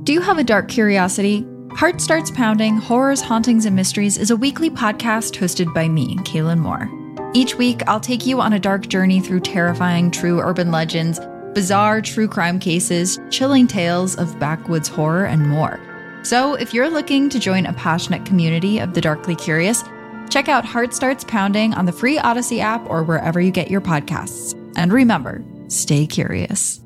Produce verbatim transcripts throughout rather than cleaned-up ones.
Do you have a dark curiosity? Heart Starts Pounding, Horrors, Hauntings, and Mysteries is a weekly podcast hosted by me, Kaylin Moore. Each week, I'll take you on a dark journey through terrifying true urban legends, bizarre true crime cases, chilling tales of backwoods horror, and more. So if you're looking to join a passionate community of the darkly curious, check out Heart Starts Pounding on the free Odyssey app or wherever you get your podcasts. And remember, stay curious.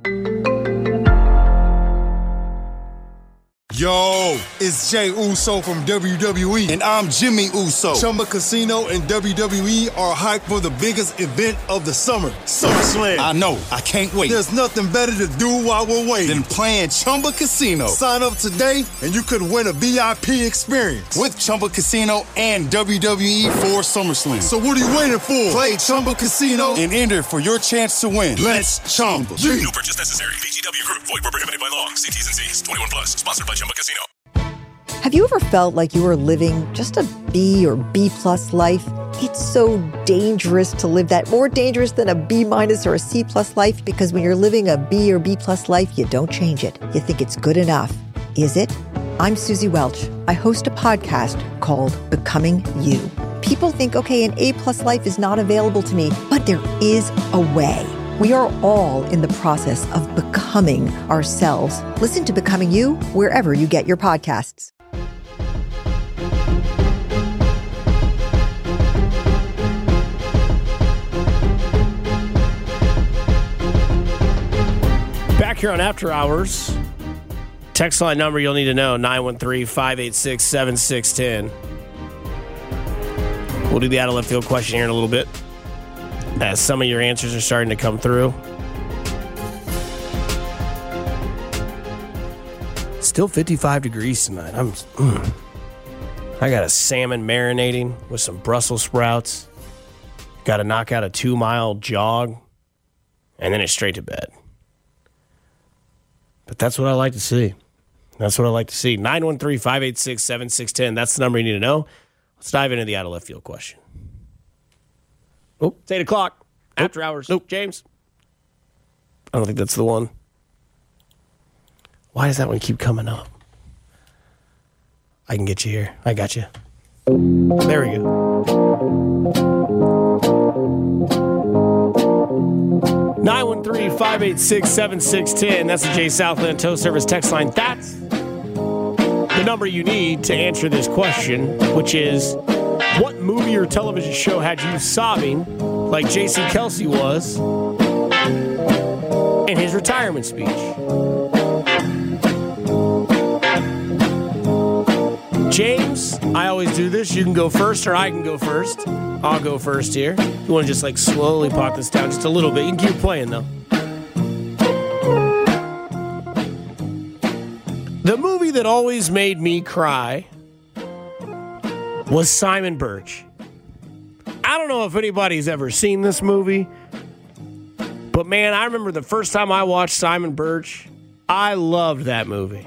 Yo, it's Jay Uso from W W E. And I'm Jimmy Uso. Chumba Casino and W W E are hyped for the biggest event of the summer, SummerSlam. I know. I can't wait. There's nothing better to do while we're waiting than playing Chumba Casino. Sign up today and you could win a V I P experience with Chumba Casino and W W E for SummerSlam. So what are you waiting for? Play Chumba Casino and enter for your chance to win. Let's Chumba. No purchase necessary. V G W Group. Void where prohibited by law. See T's and C's. twenty-one plus. Sponsored by Chumba Casino. Have you ever felt like you were living just a B or B plus life? It's so dangerous to live that, more dangerous than a B minus or a C plus life, because when you're living a B or B plus life, you don't change it. You think it's good enough. Is it? I'm Susie Welch. I host a podcast called Becoming You. People think, okay, an A plus life is not available to me, but there is a way. We are all in the process of becoming ourselves. Listen to Becoming You wherever you get your podcasts. Back here on After Hours. Text line number you'll need to know, nine one three, five eight six, seven six one zero. We'll do the out of left field question here in a little bit, as some of your answers are starting to come through. Still fifty-five degrees tonight. I'm, mm. I got a salmon marinating with some Brussels sprouts. Got to knock out a two-mile jog, and then it's straight to bed. But that's what I like to see. That's what I like to see. nine one three, five eight six, seven six one zero. That's the number you need to know. Let's dive into the out of left field question. Oh, it's eight o'clock. After oh. hours. Nope. James? I don't think that's the one. Why does that one keep coming up? I can get you here. I got you. There we go. nine one three, five eight six, seven six one zero. That's the Jay Southland Tow Service text line. That's the number you need to answer this question, which is, what movie or television show had you sobbing like J C Kelsey was in his retirement speech? James, I always do this. You can go first or I can go first. I'll go first here. You want to just like slowly pop this down just a little bit. You can keep playing though. The movie that always made me cry was Simon Birch. I don't know if anybody's ever seen this movie, but man, I remember the first time I watched Simon Birch, I loved that movie.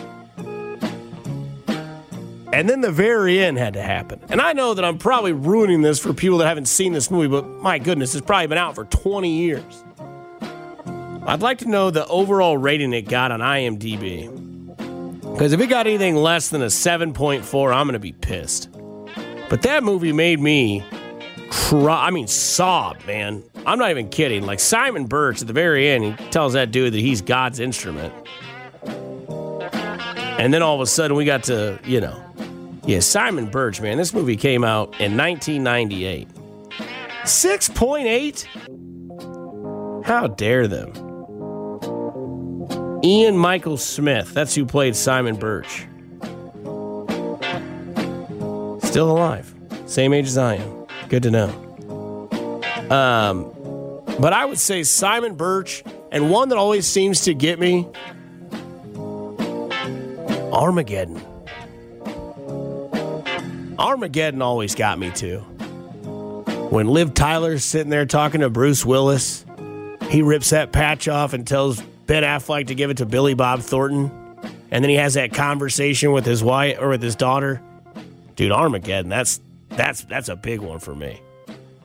And then the very end had to happen. And I know that I'm probably ruining this for people that haven't seen this movie, but my goodness, it's probably been out for twenty years. I'd like to know the overall rating it got on IMDb. Because if it got anything less than a seven point four, I'm going to be pissed. But that movie made me cry. I mean, sob, man. I'm not even kidding. Like Simon Birch at the very end, he tells that dude that he's God's instrument. And then all of a sudden we got to, you know, yeah, Simon Birch, man. This movie came out in nineteen ninety-eight. six point eight? How dare them? Ian Michael Smith. That's who played Simon Birch. Still alive. Same age as I am. Good to know. Um, but I would say Simon Birch, and one that always seems to get me, Armageddon. Armageddon always got me too. When Liv Tyler's sitting there talking to Bruce Willis, he rips that patch off and tells Ben Affleck to give it to Billy Bob Thornton, and then he has that conversation with his wife or with his daughter. Dude, Armageddon, that's that's that's a big one for me.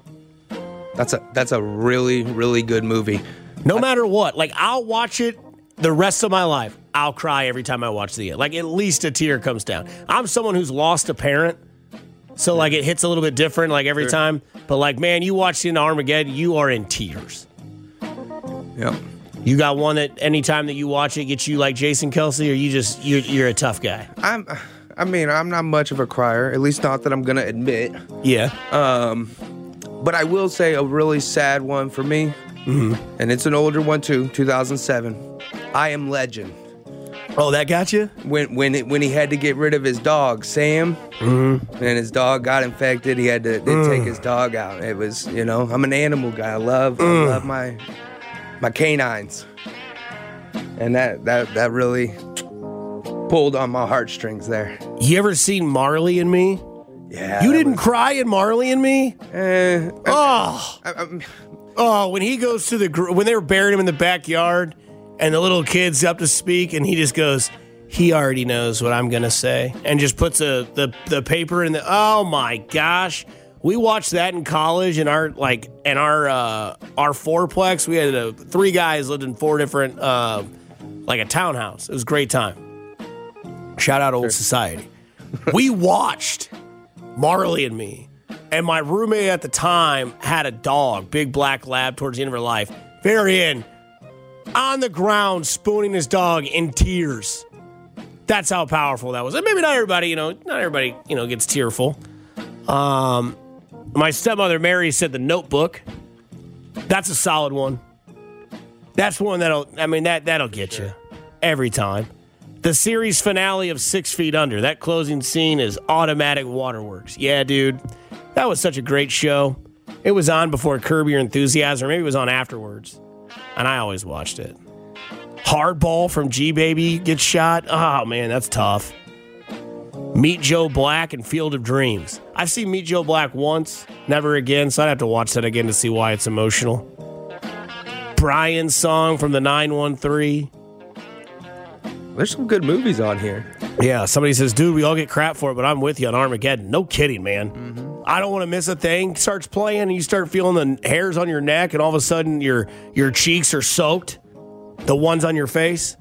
That's a that's a really, really good movie. No matter what, like I'll watch it the rest of my life, I'll cry every time I watch the end. Like, at least a tear comes down. I'm someone who's lost a parent, so, like, it hits a little bit different, like, every sure. time. But, like, man, you watch the end of Armageddon, you are in tears. Yep. You got one that anytime that you watch it gets you like Jason Kelce, or you just, you're, you're a tough guy? I'm, I mean, I'm not much of a crier, at least not that I'm going to admit. Yeah. Um, but I will say a really sad one for me, mm-hmm. and it's an older one, too, two thousand seven. I Am Legend. Oh, that got you? When when it, when he had to get rid of his dog, Sam, mm-hmm. and his dog got infected, he had to mm. take his dog out. It was, you know, I'm an animal guy. I love, mm. I love my my canines, and that that that really pulled on my heartstrings there. You ever seen Marley and Me? Yeah. You didn't was... cry in Marley and Me? Uh, oh, I, I, oh, when he goes to the when they were burying him in the backyard. And the little kid's up to speak, and he just goes, he already knows what I'm going to say. And just puts a, the, the paper in the, oh my gosh. We watched that in college, and our, like, and our, uh, our fourplex, we had uh, three guys lived in four different, uh, like a townhouse. It was a great time. Shout out Old sure. Society. We watched Marley and Me. And my roommate at the time had a dog, big black lab towards the end of her life. Very end. On the ground, spooning his dog in tears. That's how powerful that was. And maybe not everybody, you know, not everybody, you know, gets tearful. Um, my stepmother, Mary, said The Notebook. That's a solid one. That's one that'll, I mean, that, that'll get sure. you every time. The series finale of Six Feet Under. That closing scene is automatic waterworks. Yeah, dude. That was such a great show. It was on before Curb Your Enthusiasm, or maybe it was on afterwards. And I always watched it. Hardball from G-Baby gets shot. Oh, man, that's tough. Meet Joe Black and Field of Dreams. I've seen Meet Joe Black once, never again, so I'd have to watch that again to see why it's emotional. Brian's Song from the nine one three. There's some good movies on here. Yeah, somebody says, dude, we all get crap for it, but I'm with you on Armageddon. No kidding, man. Mm-hmm. I don't want to miss a thing. Starts playing, and you start feeling the hairs on your neck, and all of a sudden your your cheeks are soaked. The ones on your face.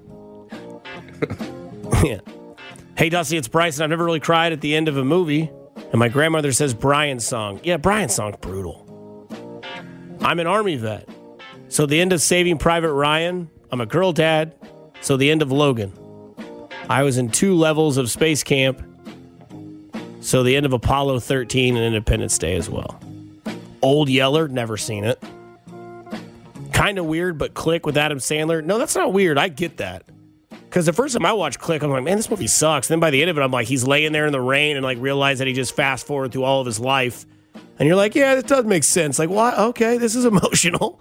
Yeah. Hey, Dusty, it's Bryson. I've never really cried at the end of a movie. And my grandmother says Brian's Song. Yeah, Brian's Song's brutal. I'm an Army vet. So the end of Saving Private Ryan. I'm a girl dad. So the end of Logan. I was in two levels of space camp. So the end of Apollo thirteen and Independence Day as well. Old Yeller, never seen it. Kind of weird, but Click with Adam Sandler. No, that's not weird. I get that. Because the first time I watched Click, I'm like, man, this movie sucks. And then by the end of it, I'm like, he's laying there in the rain and like realize that he just fast forward through all of his life. And you're like, yeah, this does make sense. Like, what? Okay, this is emotional.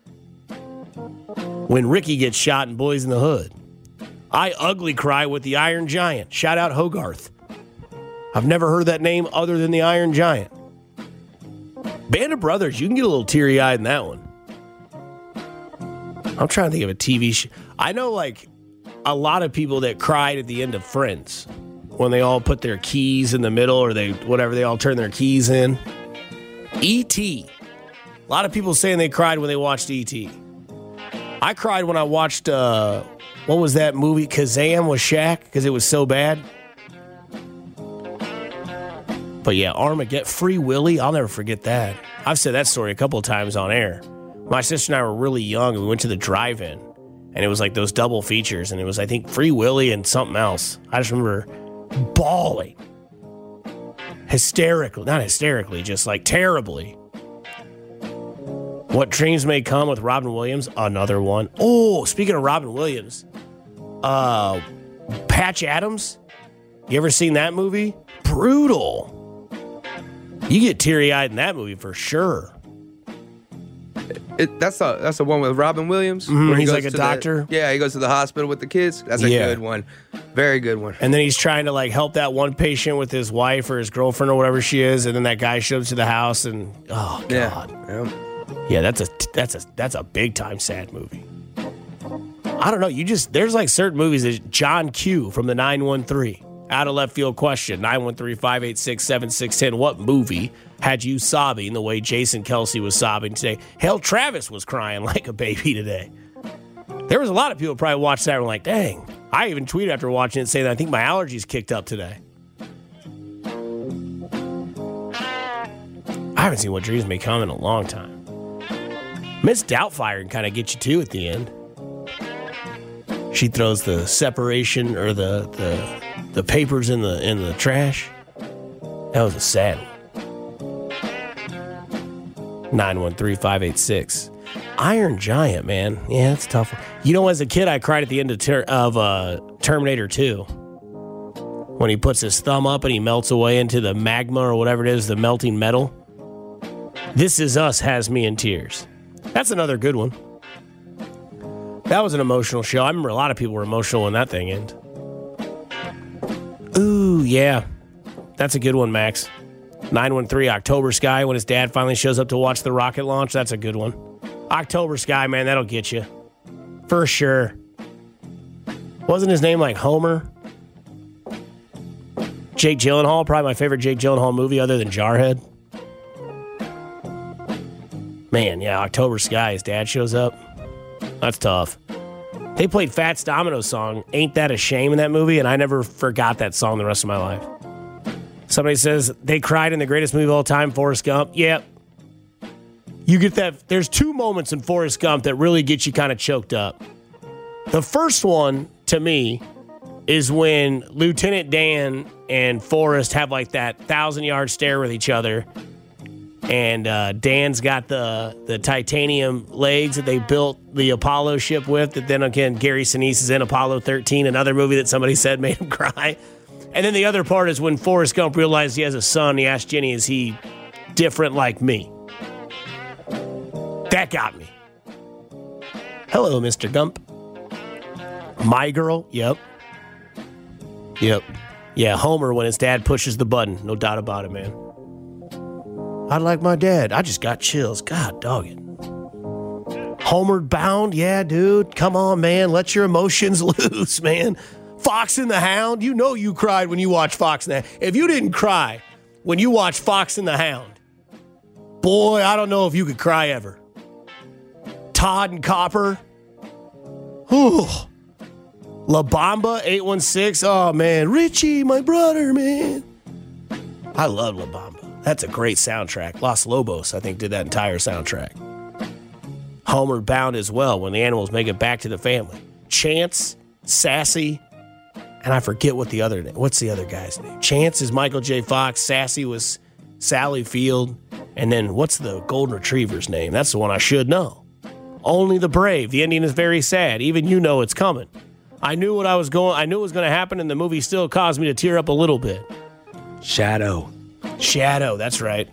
When Ricky gets shot in Boys in the Hood. I ugly cry with the Iron Giant. Shout out Hogarth. I've never heard that name other than the Iron Giant. Band of Brothers, you can get a little teary-eyed in that one. I'm trying to think of a T V show. I know, like, a lot of people that cried at the end of Friends when they all put their keys in the middle or they, whatever, they all turn their keys in. E T A lot of people saying they cried when they watched E T I cried when I watched, uh, what was that movie? Kazam with Shaq because it was so bad. But yeah, Armageddon, Free Willy, I'll never forget that. I've said that story a couple of times on air. My sister and I were really young, and we went to the drive-in, and it was like those double features, and it was, I think, Free Willy and something else. I just remember bawling. Hysterically, not hysterically, just like terribly. What Dreams May Come with Robin Williams, another one. Oh, speaking of Robin Williams, uh, Patch Adams, you ever seen that movie? Brutal. You get teary-eyed in that movie for sure. It, that's a that's the one with Robin Williams. Mm-hmm, where he he's goes like a to doctor. The, yeah, he goes to the hospital with the kids. That's a yeah. good one. Very good one. And then he's trying to like help that one patient with his wife or his girlfriend or whatever she is, and then that guy shows to the house and oh god. Yeah. Yeah, yeah that's a that's a that's a big time sad movie. I don't know. You just there's like certain movies that John Q from the nine one three. Out of left field question, nine one three, five eight six, seven six one zero. What movie had you sobbing the way Jason Kelce was sobbing today? Hell, Travis was crying like a baby today. There was a lot of people probably watched that and were like, dang. I even tweeted after watching it saying that I think my allergies kicked up today. I haven't seen What Dreams May Come in a long time. Miss Doubtfire can kind of get you too at the end. She throws the separation or the the the papers in the in the trash. That was a sad one. nine one three, five eight six. Iron Giant, man. Yeah, it's tough. You know, as a kid, I cried at the end of, ter- of uh, Terminator two. When he puts his thumb up and he melts away into the magma or whatever it is, the melting metal. This Is Us has me in tears. That's another good one. That was an emotional show. I remember a lot of people were emotional when that thing ended. Ooh, yeah. That's a good one, Max. nine one three, October Sky, when his dad finally shows up to watch the rocket launch. That's a good one. October Sky, man, that'll get you. For sure. Wasn't his name like Homer? Jake Gyllenhaal, probably my favorite Jake Gyllenhaal movie other than Jarhead. Man, yeah, October Sky, his dad shows up. That's tough. They played Fats Domino's song, Ain't That a Shame, in that movie, and I never forgot that song the rest of my life. Somebody says they cried in the greatest movie of all time, Forrest Gump. Yep. You get that. There's two moments in Forrest Gump that really get you kind of choked up. The first one, to me, is when Lieutenant Dan and Forrest have like that thousand-yard stare with each other. And uh, Dan's got the, the titanium legs that they built the Apollo ship with. That then again, Gary Sinise is in Apollo thirteen, another movie that somebody said made him cry. And then the other part is when Forrest Gump realized he has a son. He asked Jenny, is he different like me? That got me. Hello, Mister Gump. My Girl? Yep. Yep. Yeah, Homer when his dad pushes the button. No doubt about it, man. I like my dad. I just got chills. God dog it. Homeward Bound? Yeah, dude. Come on, man. Let your emotions loose, man. Fox and the Hound? You know you cried when you watched Fox and the Hound. If you didn't cry when you watched Fox and the Hound, boy, I don't know if you could cry ever. Todd and Copper? Whew. La Bamba, eight one six. Oh, man. Richie, my brother, man. I love La Bamba. That's a great soundtrack. Los Lobos, I think, did that entire soundtrack. Homeward Bound as well, when the animals make it back to the family. Chance, Sassy, and I forget what the other name. What's the other guy's name? Chance is Michael J. Fox. Sassy was Sally Field. And then what's the golden retriever's name? That's the one I should know. Only the Brave. The ending is very sad. Even you know it's coming. I knew what I was going. I knew it was going to happen, and the movie still caused me to tear up a little bit. Shadow. Shadow, that's right.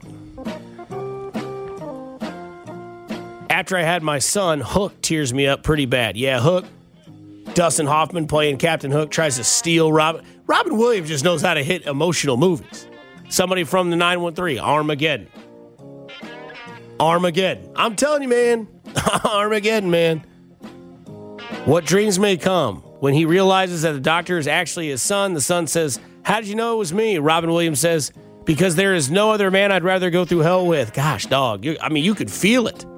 After I had my son, Hook tears me up pretty bad. Yeah, Hook. Dustin Hoffman playing Captain Hook tries to steal Robin. Robin Williams just knows how to hit emotional movies. Somebody from the nine one three, Armageddon. Armageddon. I'm telling you, man. Armageddon, man. What Dreams May Come. When he realizes that the doctor is actually his son, the son says, how did you know it was me? Robin Williams says, because there is no other man I'd rather go through hell with. Gosh, dog. You, I mean, you could feel it.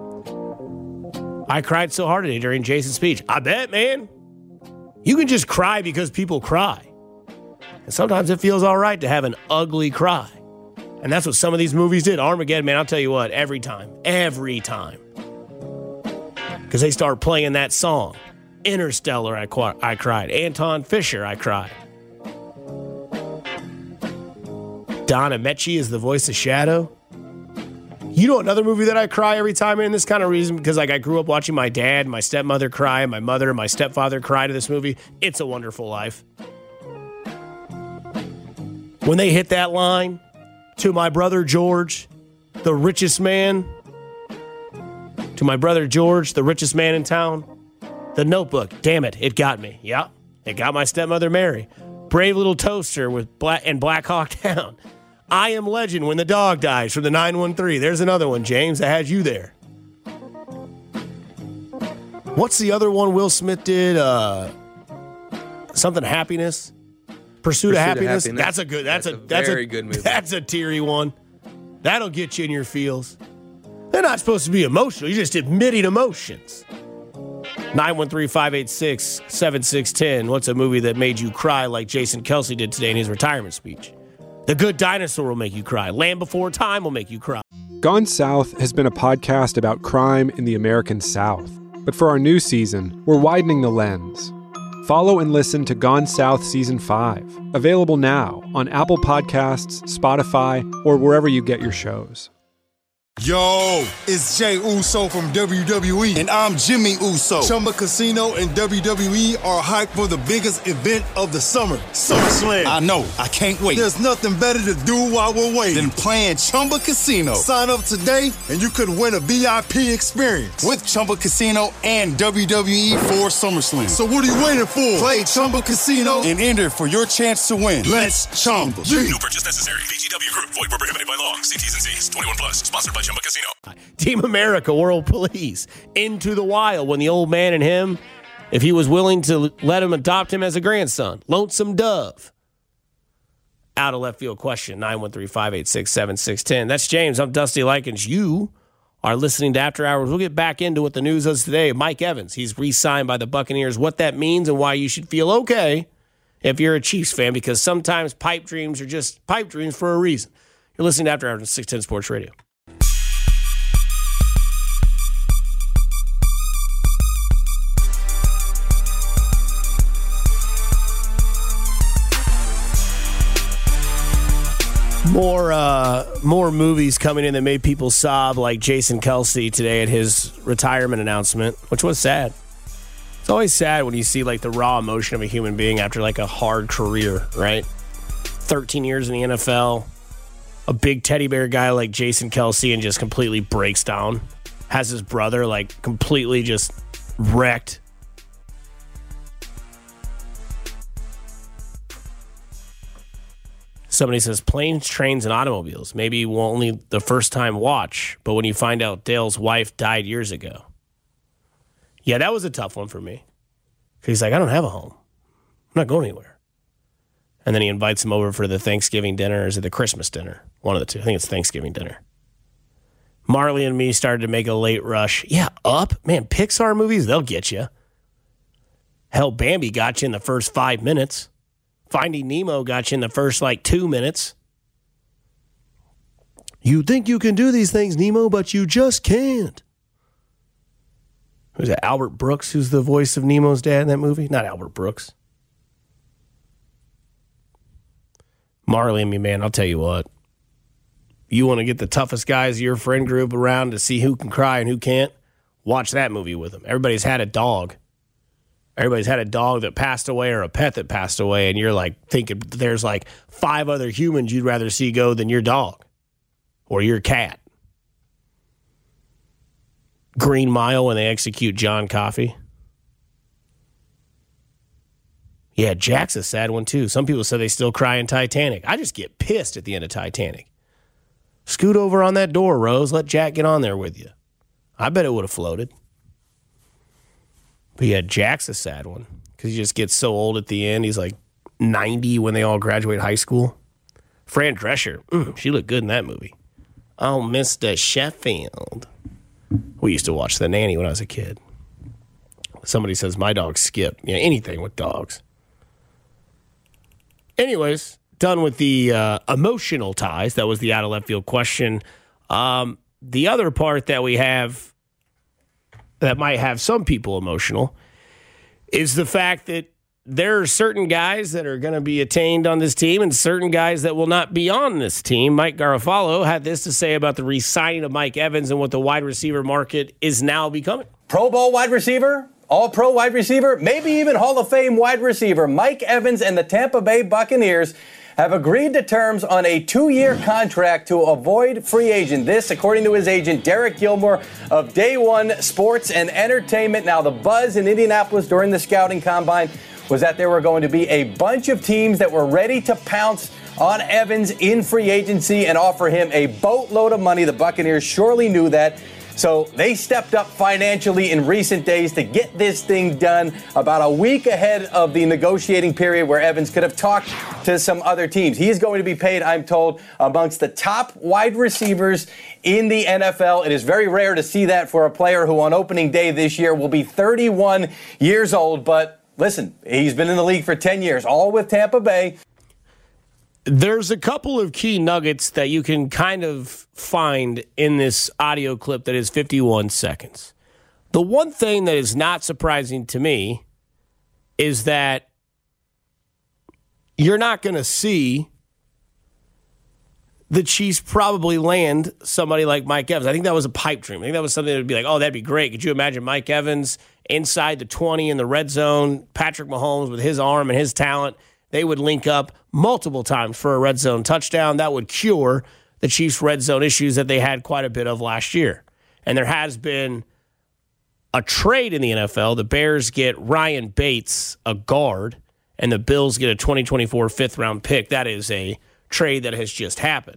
I cried so hard today during Jason's speech. I bet, man. You can just cry because people cry. And sometimes it feels all right to have an ugly cry. And that's what some of these movies did. Armageddon, man, I'll tell you what, every time. Every time. Because they start playing that song. Interstellar, I, qu- I cried. Anton Fisher, I cried. Don Ameche is the voice of Shadow. You know another movie that I cry every time in this kind of reason? Because like I grew up watching my dad, my stepmother cry, and my mother and my stepfather cry to this movie. It's a Wonderful Life. When they hit that line, to my brother George, the richest man. To my brother George, the richest man in town. The Notebook. Damn it, it got me. Yeah, it got my stepmother Mary. Brave Little Toaster with Black and Black Hawk Down. I Am Legend, When the Dog Dies from the nine one three. There's another one, James. I had you there. What's the other one Will Smith did? Uh, something Happiness. Pursuit, Pursuit of, happiness. of Happiness. That's a good. That's, that's a, a that's very a good movie. That's a teary one. That'll get you in your feels. They're not supposed to be emotional. You're just admitting emotions. nine one three, five eight six, seven six one zero. What's a movie that made you cry like Jason Kelce did today in his retirement speech? The Good Dinosaur will make you cry. Land Before Time will make you cry. Gone South has been a podcast about crime in the American South. But for our new season, we're widening the lens. Follow and listen to Gone South Season five, available now on Apple Podcasts, Spotify, or wherever you get your shows. Yo, it's Jay Uso from W W E. And I'm Jimmy Uso. Chumba Casino and W W E are hyped for the biggest event of the summer, SummerSlam. I know. I can't wait. There's nothing better to do while we're waiting Than playing Chumba Casino. Sign up today and you could win a V I P experience With Chumba Casino and W W E for SummerSlam. So what are you waiting for? Play Chumba Casino and enter for your chance to win. Let's Chumba. No purchase necessary. V G W Group. Void where prohibited by law. See T's and C's. twenty-one plus. Sponsored by Chumba Casino. Team America, World Police, Into the Wild, when the old man and him, if he was willing to let him adopt him as a grandson. Lonesome Dove. Out of left field question, nine one three, five eight six, seven six one zero. That's James. I'm Dusty Likens. You are listening to After Hours. We'll get back into what the news is today. Mike Evans, he's re-signed by the Buccaneers, what that means and why you should feel okay if you're a Chiefs fan, because sometimes pipe dreams are just pipe dreams for a reason. You're listening to After Hours on six ten Sports Radio. More uh, more movies coming in that made people sob, like Jason Kelce today at his retirement announcement, which was sad. It's always sad when you see like the raw emotion of a human being after like a hard career, right? thirteen years in the N F L, a big teddy bear guy like Jason Kelce, and just completely breaks down. Has his brother like completely just wrecked. Somebody says planes, trains, and automobiles. Maybe you will only the first time watch, but when you find out Dale's wife died years ago. Yeah, that was a tough one for me. He's like, I don't have a home. I'm not going anywhere. And then he invites him over for the Thanksgiving dinner, or is it the Christmas dinner? One of the two. I think it's Thanksgiving dinner. Marley and Me started to make a late rush. Yeah, Up. Man, Pixar movies, they'll get you. Hell, Bambi got you in the first five minutes. Finding Nemo got you in the first, like, two minutes. You think you can do these things, Nemo, but you just can't. Who's that? Albert Brooks, who's the voice of Nemo's dad in that movie? Not Albert Brooks. Marley and Me, man, I'll tell you what. You want to get the toughest guys of your friend group around to see who can cry and who can't? Watch that movie with them. Everybody's had a dog. Everybody's had a dog that passed away or a pet that passed away, and you're like thinking there's like five other humans you'd rather see go than your dog or your cat. Green Mile when they execute John Coffey. Yeah, Jack's a sad one too. Some people say they still cry in Titanic. I just get pissed at the end of Titanic. Scoot over on that door, Rose. Let Jack get on there with you. I bet it would have floated. But yeah, Jack's a sad one because he just gets so old at the end. He's like ninety when they all graduate high school. Fran Drescher, mm, she looked good in that movie. Oh, Mister Sheffield. We used to watch The Nanny when I was a kid. Somebody says my dog Skip. Yeah, anything with dogs. Anyways, done with the uh, emotional ties. That was the out of left field question. Um, the other part that we have that might have some people emotional is the fact that there are certain guys that are going to be attained on this team and certain guys that will not be on this team. Mike Garafolo had this to say about the re-signing of Mike Evans and what the wide receiver market is now becoming. Pro Bowl wide receiver, All-Pro wide receiver, maybe even Hall of Fame wide receiver Mike Evans and the Tampa Bay Buccaneers have agreed to terms on a two-year contract to avoid free agent. This, according to his agent, Derek Gilmore of Day One Sports and Entertainment. Now, the buzz in Indianapolis during the scouting combine was that there were going to be a bunch of teams that were ready to pounce on Evans in free agency and offer him a boatload of money. The Buccaneers surely knew that. So they stepped up financially in recent days to get this thing done about a week ahead of the negotiating period where Evans could have talked to some other teams. He is going to be paid, I'm told, amongst the top wide receivers in the N F L. It is very rare to see that for a player who on opening day this year will be thirty-one years old. But listen, he's been in the league for ten years, all with Tampa Bay. There's a couple of key nuggets that you can kind of find in this audio clip that is fifty-one seconds. The one thing that is not surprising to me is that you're not going to see the Chiefs probably land somebody like Mike Evans. I think that was a pipe dream. I think that was something that would be like, oh, that'd be great. Could you imagine Mike Evans inside the twenty in the red zone, Patrick Mahomes with his arm and his talent? They would link up multiple times for a red zone touchdown. That would cure the Chiefs' red zone issues that they had quite a bit of last year. And there has been a trade in the N F L. The Bears get Ryan Bates, a guard, and the Bills get a twenty twenty-four fifth-round pick. That is a trade that has just happened.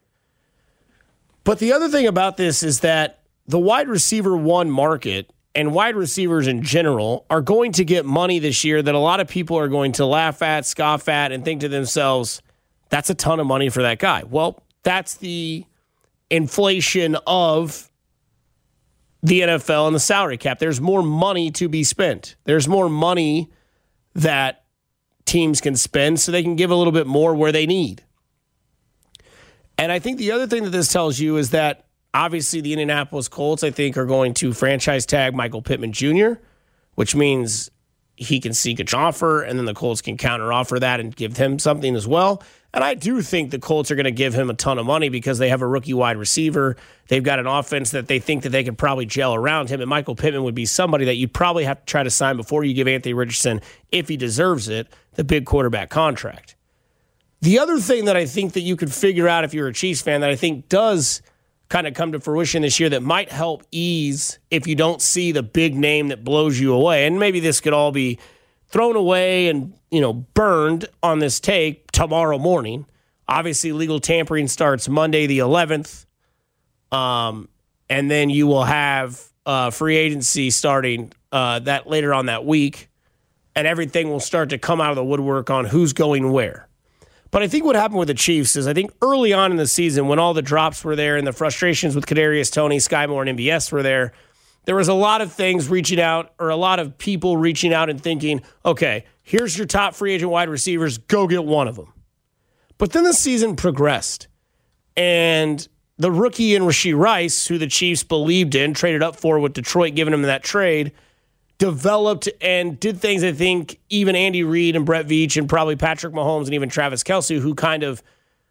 But the other thing about this is that the wide receiver one market and wide receivers in general are going to get money this year that a lot of people are going to laugh at, scoff at, and think to themselves, that's a ton of money for that guy. Well, that's the inflation of the N F L and the salary cap. There's more money to be spent. There's more money that teams can spend so they can give a little bit more where they need. And I think the other thing that this tells you is that obviously, the Indianapolis Colts, I think, are going to franchise tag Michael Pittman Junior, which means he can seek an offer, and then the Colts can counteroffer that and give him something as well. And I do think the Colts are going to give him a ton of money because they have a rookie wide receiver. They've got an offense that they think that they could probably gel around him, and Michael Pittman would be somebody that you'd probably have to try to sign before you give Anthony Richardson, if he deserves it, the big quarterback contract. The other thing that I think that you could figure out if you're a Chiefs fan that I think does kind of come to fruition this year that might help ease if you don't see the big name that blows you away. And maybe this could all be thrown away and, you know, burned on this take tomorrow morning. Obviously, legal tampering starts Monday the eleventh. Um, and then you will have uh, free agency starting uh, that later on that week. And everything will start to come out of the woodwork on who's going where. But I think what happened with the Chiefs is I think early on in the season when all the drops were there and the frustrations with Kadarius Toney, Sky Moore, and M B S were there, there was a lot of things reaching out or a lot of people reaching out and thinking, okay, here's your top free agent wide receivers, go get one of them. But then the season progressed, and the rookie in Rashee Rice, who the Chiefs believed in, traded up for with Detroit, giving him that trade, developed and did things I think even Andy Reid and Brett Veach and probably Patrick Mahomes and even Travis Kelce, who kind of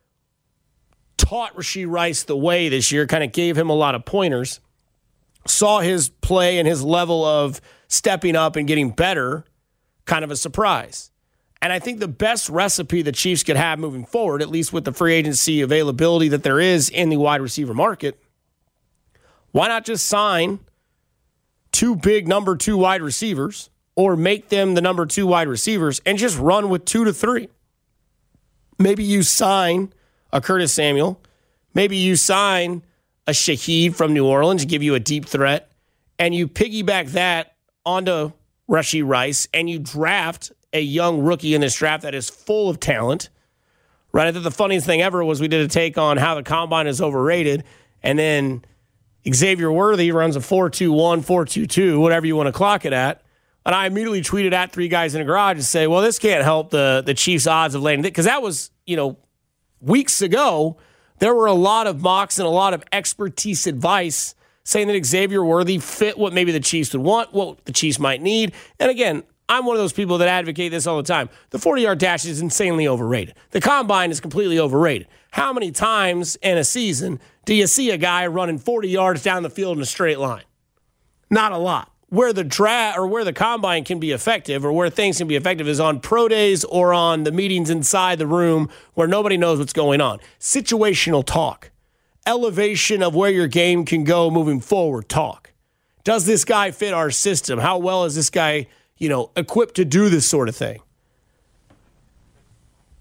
taught Rashee Rice the way this year, kind of gave him a lot of pointers, saw his play and his level of stepping up and getting better, kind of a surprise. And I think the best recipe the Chiefs could have moving forward, at least with the free agency availability that there is in the wide receiver market, why not just sign two big number two wide receivers or make them the number two wide receivers and just run with two to three. Maybe you sign a Curtis Samuel. Maybe you sign a Shaheed from New Orleans, give you a deep threat, and you piggyback that onto Rashee Rice and you draft a young rookie in this draft that is full of talent. Right? I think the funniest thing ever was we did a take on how the combine is overrated, and then Xavier Worthy runs a four two one, four two two, whatever you want to clock it at. And I immediately tweeted at Three Guys in a Garage and say, well, this can't help the, the Chiefs' odds of landing. Because that was, you know, weeks ago, there were a lot of mocks and a lot of expertise advice saying that Xavier Worthy fit what maybe the Chiefs would want, what the Chiefs might need. And again, I'm one of those people that advocate this all the time. The forty-yard dash is insanely overrated. The combine is completely overrated. How many times in a season do you see a guy running forty yards down the field in a straight line? Not a lot. Where the draft or where the combine can be effective or where things can be effective is on pro days or on the meetings inside the room where nobody knows what's going on. Situational talk. Elevation of where your game can go moving forward talk. Does this guy fit our system? How well is this guy, you know, equipped to do this sort of thing?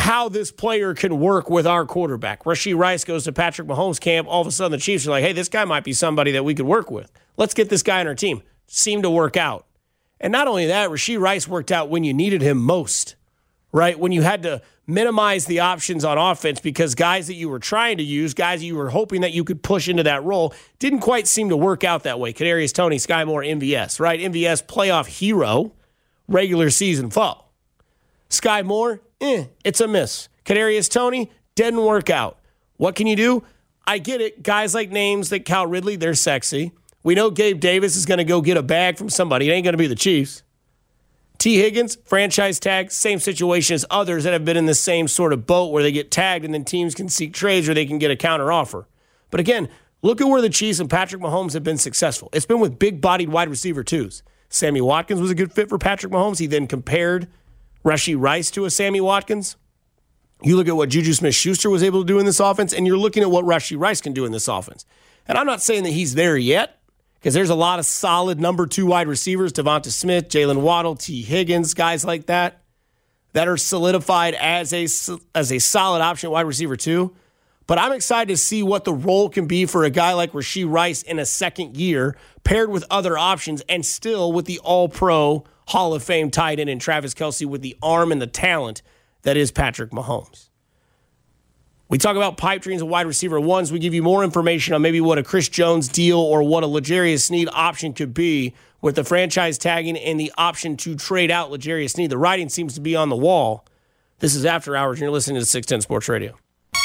how this player can work with our quarterback. Rashee Rice goes to Patrick Mahomes' camp. All of a sudden, the Chiefs are like, hey, this guy might be somebody that we could work with. Let's get this guy on our team. Seemed to work out. And not only that, Rashee Rice worked out when you needed him most, right? When you had to minimize the options on offense because guys that you were trying to use, guys that you were hoping that you could push into that role, didn't quite seem to work out that way. Kadarius Toney, Sky Moore, M V S, right? M V S, playoff hero, regular season foe. Sky Moore, eh, it's a miss. Kadarius Toney, didn't work out. What can you do? I get it. Guys like names like Cal Ridley, they're sexy. We know Gabe Davis is going to go get a bag from somebody. It ain't going to be the Chiefs. T. Higgins, franchise tag, same situation as others that have been in the same sort of boat where they get tagged and then teams can seek trades or they can get a counter offer. But again, look at where the Chiefs and Patrick Mahomes have been successful. It's been with big-bodied wide receiver twos. Sammy Watkins was a good fit for Patrick Mahomes. He then compared Rashee Rice to a Sammy Watkins. You look at what Juju Smith-Schuster was able to do in this offense, and you're looking at what Rashee Rice can do in this offense. And I'm not saying that he's there yet, because there's a lot of solid number two wide receivers, Devonta Smith, Jalen Waddle, T. Higgins, guys like that, that are solidified as a, as a solid option wide receiver too. But I'm excited to see what the role can be for a guy like Rashee Rice in a second year, paired with other options, and still with the all-pro Hall of Fame tight end in Travis Kelce with the arm and the talent that is Patrick Mahomes. We talk about pipe dreams of wide receiver ones. We give you more information on maybe what a Chris Jones deal or what a L'Jarius Sneed option could be with the franchise tagging and the option to trade out L'Jarius Sneed. The writing seems to be on the wall. This is After Hours, and you're listening to six ten Sports Radio.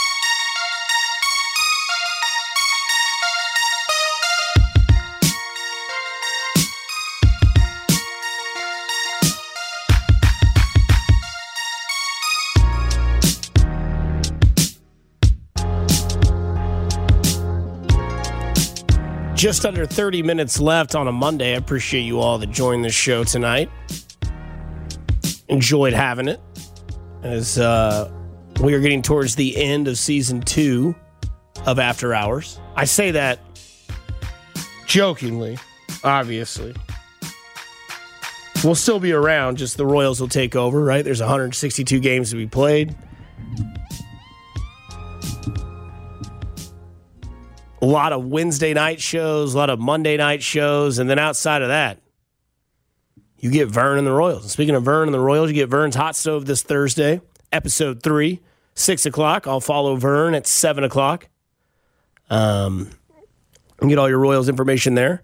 Just under thirty minutes left on a Monday. I appreciate you all that joined the show tonight. Enjoyed having it as uh, we are getting towards the end of season two of After Hours. I say that jokingly, obviously. We'll still be around, just the Royals will take over, right? There's one hundred sixty-two games to be played. A lot of Wednesday night shows, a lot of Monday night shows, and then outside of that, you get Vern and the Royals. And speaking of Vern and the Royals, you get Vern's Hot Stove this Thursday, episode three, six o'clock. I'll follow Vern at seven o'clock. Um, and get all your Royals information there.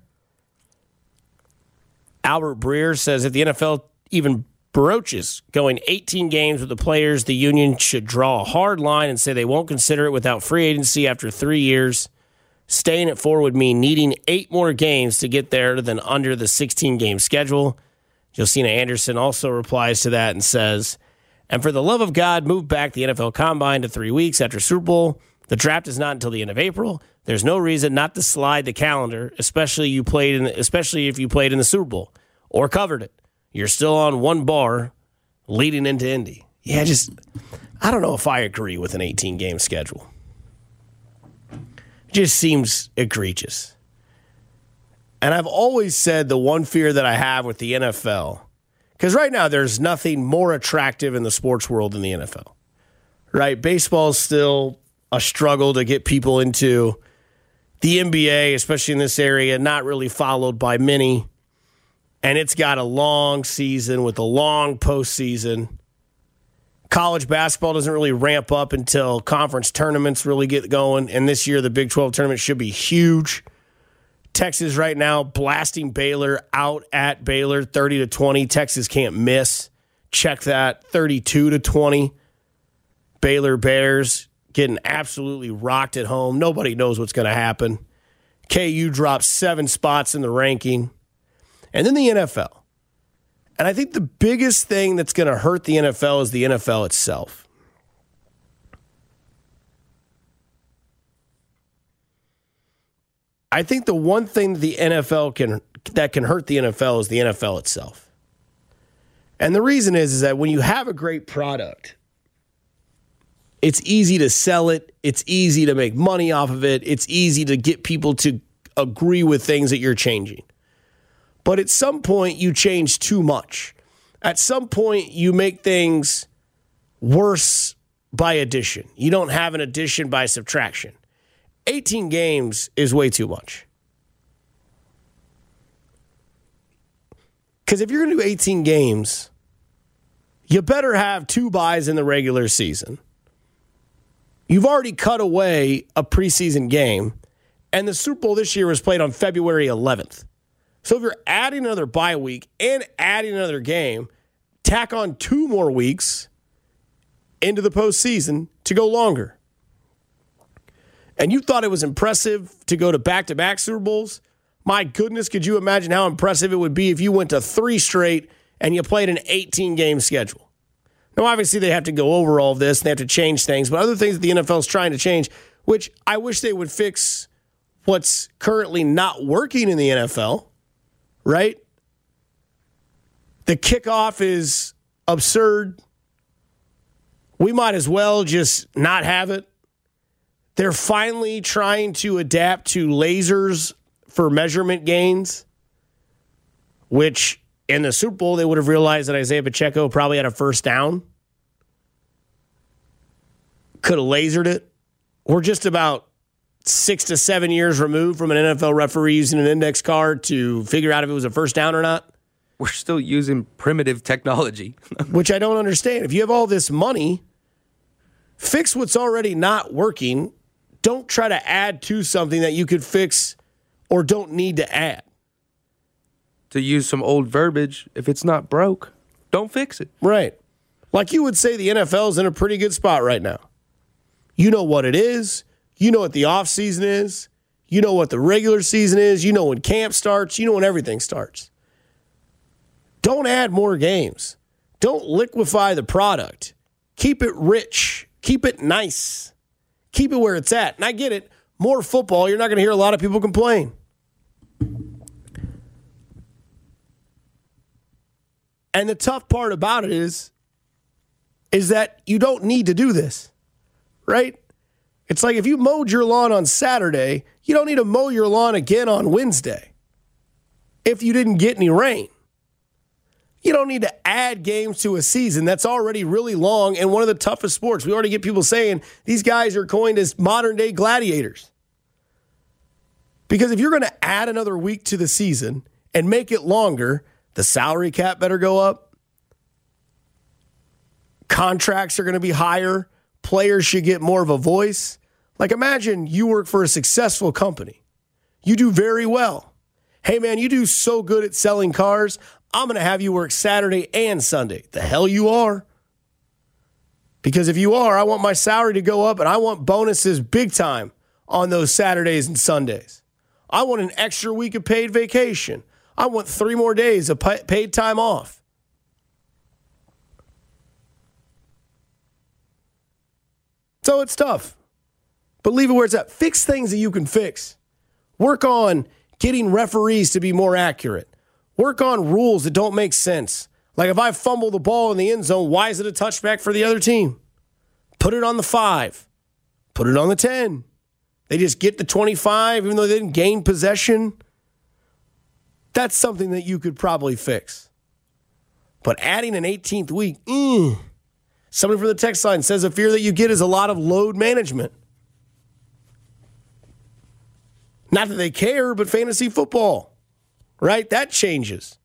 Albert Breer says if the N F L even broaches going eighteen games with the players, the union should draw a hard line and say they won't consider it without free agency after three years. Staying at four would mean needing eight more games to get there than under the sixteen-game schedule. Josina Anderson also replies to that and says, and for the love of God, move back the N F L Combine to three weeks after Super Bowl. The draft is not until the end of April. There's no reason not to slide the calendar, especially you played in, especially if you played in the Super Bowl or covered it. You're still on one bar leading into Indy. Yeah, just, I don't know if I agree with an eighteen-game schedule. It just seems egregious. And I've always said the one fear that I have with the N F L, because right now there's nothing more attractive in the sports world than the N F L, right? Baseball is still a struggle to get people into. The N B A, especially in this area, not really followed by many. And it's got a long season with a long postseason. College basketball doesn't really ramp up until conference tournaments really get going. And this year, the Big twelve tournament should be huge. Texas right now blasting Baylor out at Baylor, thirty to twenty. Texas can't miss. Check that, thirty-two to twenty. Baylor Bears getting absolutely rocked at home. Nobody knows what's going to happen. K U drops seven spots in the ranking. And then the N F L. And I think the biggest thing that's going to hurt the N F L is the N F L itself. I think the one thing that the N F L can that can hurt the N F L is the N F L itself. And the reason is, is that when you have a great product, it's easy to sell it. It's easy to make money off of it. It's easy to get people to agree with things that you're changing. But at some point, you change too much. At some point, you make things worse by addition. You don't have an addition by subtraction. eighteen games is way too much. Because if you're going to do eighteen games, you better have two byes in the regular season. You've already cut away a preseason game, and the Super Bowl this year was played on February eleventh. So if you're adding another bye week and adding another game, tack on two more weeks into the postseason to go longer. And you thought it was impressive to go to back-to-back Super Bowls? My goodness, could you imagine how impressive it would be if you went to three straight and you played an eighteen-game schedule? Now, obviously, they have to go over all of this, and they have to change things, but other things that the N F L is trying to change, which I wish they would fix what's currently not working in the N F L, right? The kickoff is absurd. We might as well just not have it. They're finally trying to adapt to lasers for measurement gains, which in the Super Bowl, they would have realized that Isaiah Pacheco probably had a first down. Could have lasered it. We're just about six to seven years removed from an N F L referee using an index card to figure out if it was a first down or not. We're still using primitive technology. Which I don't understand. If you have all this money, fix what's already not working. Don't try to add to something that you could fix or don't need to add. To use some old verbiage, if it's not broke, don't fix it. Right. Like you would say the N F L is in a pretty good spot right now. You know what it is. You know what the offseason is. You know what the regular season is. You know when camp starts. You know when everything starts. Don't add more games. Don't liquefy the product. Keep it rich. Keep it nice. Keep it where it's at. And I get it. More football, you're not going to hear a lot of people complain. And the tough part about it is, is that you don't need to do this, right? It's like if you mowed your lawn on Saturday, you don't need to mow your lawn again on Wednesday if you didn't get any rain. You don't need to add games to a season that's already really long and one of the toughest sports. We already get people saying these guys are coined as modern-day gladiators. Because if you're going to add another week to the season and make it longer, the salary cap better go up. Contracts are going to be higher. Players should get more of a voice. Like imagine you work for a successful company. You do very well. Hey, man, you do so good at selling cars. I'm going to have you work Saturday and Sunday. The hell you are. Because if you are, I want my salary to go up and I want bonuses big time on those Saturdays and Sundays. I want an extra week of paid vacation. I want three more days of paid time off. So it's tough. But leave it where it's at. Fix things that you can fix. Work on getting referees to be more accurate. Work on rules that don't make sense. Like if I fumble the ball in the end zone, why is it a touchback for the other team? Put it on the five. Put it on the ten. They just get the twenty-five even though they didn't gain possession. That's something that you could probably fix. But adding an eighteenth week, mm, somebody from the text line says a fear that you get is a lot of load management. Not that they care, but fantasy football. Right? That changes.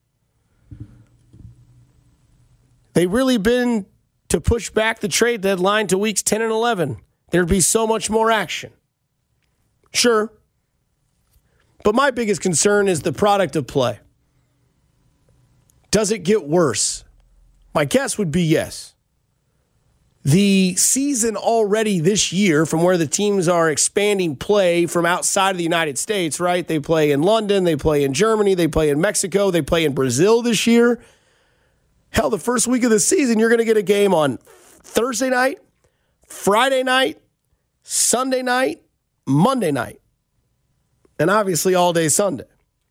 They really been to push back the trade deadline to weeks ten and eleven. There'd be so much more action. Sure. But my biggest concern is the product of play. Does it get worse? My guess would be yes. The season already this year, from where the teams are expanding play from outside of the United States, right? They play in London, they play in Germany, they play in Mexico, they play in Brazil this year. Hell, the first week of the season, you're going to get a game on Thursday night, Friday night, Sunday night, Monday night, and obviously all day Sunday.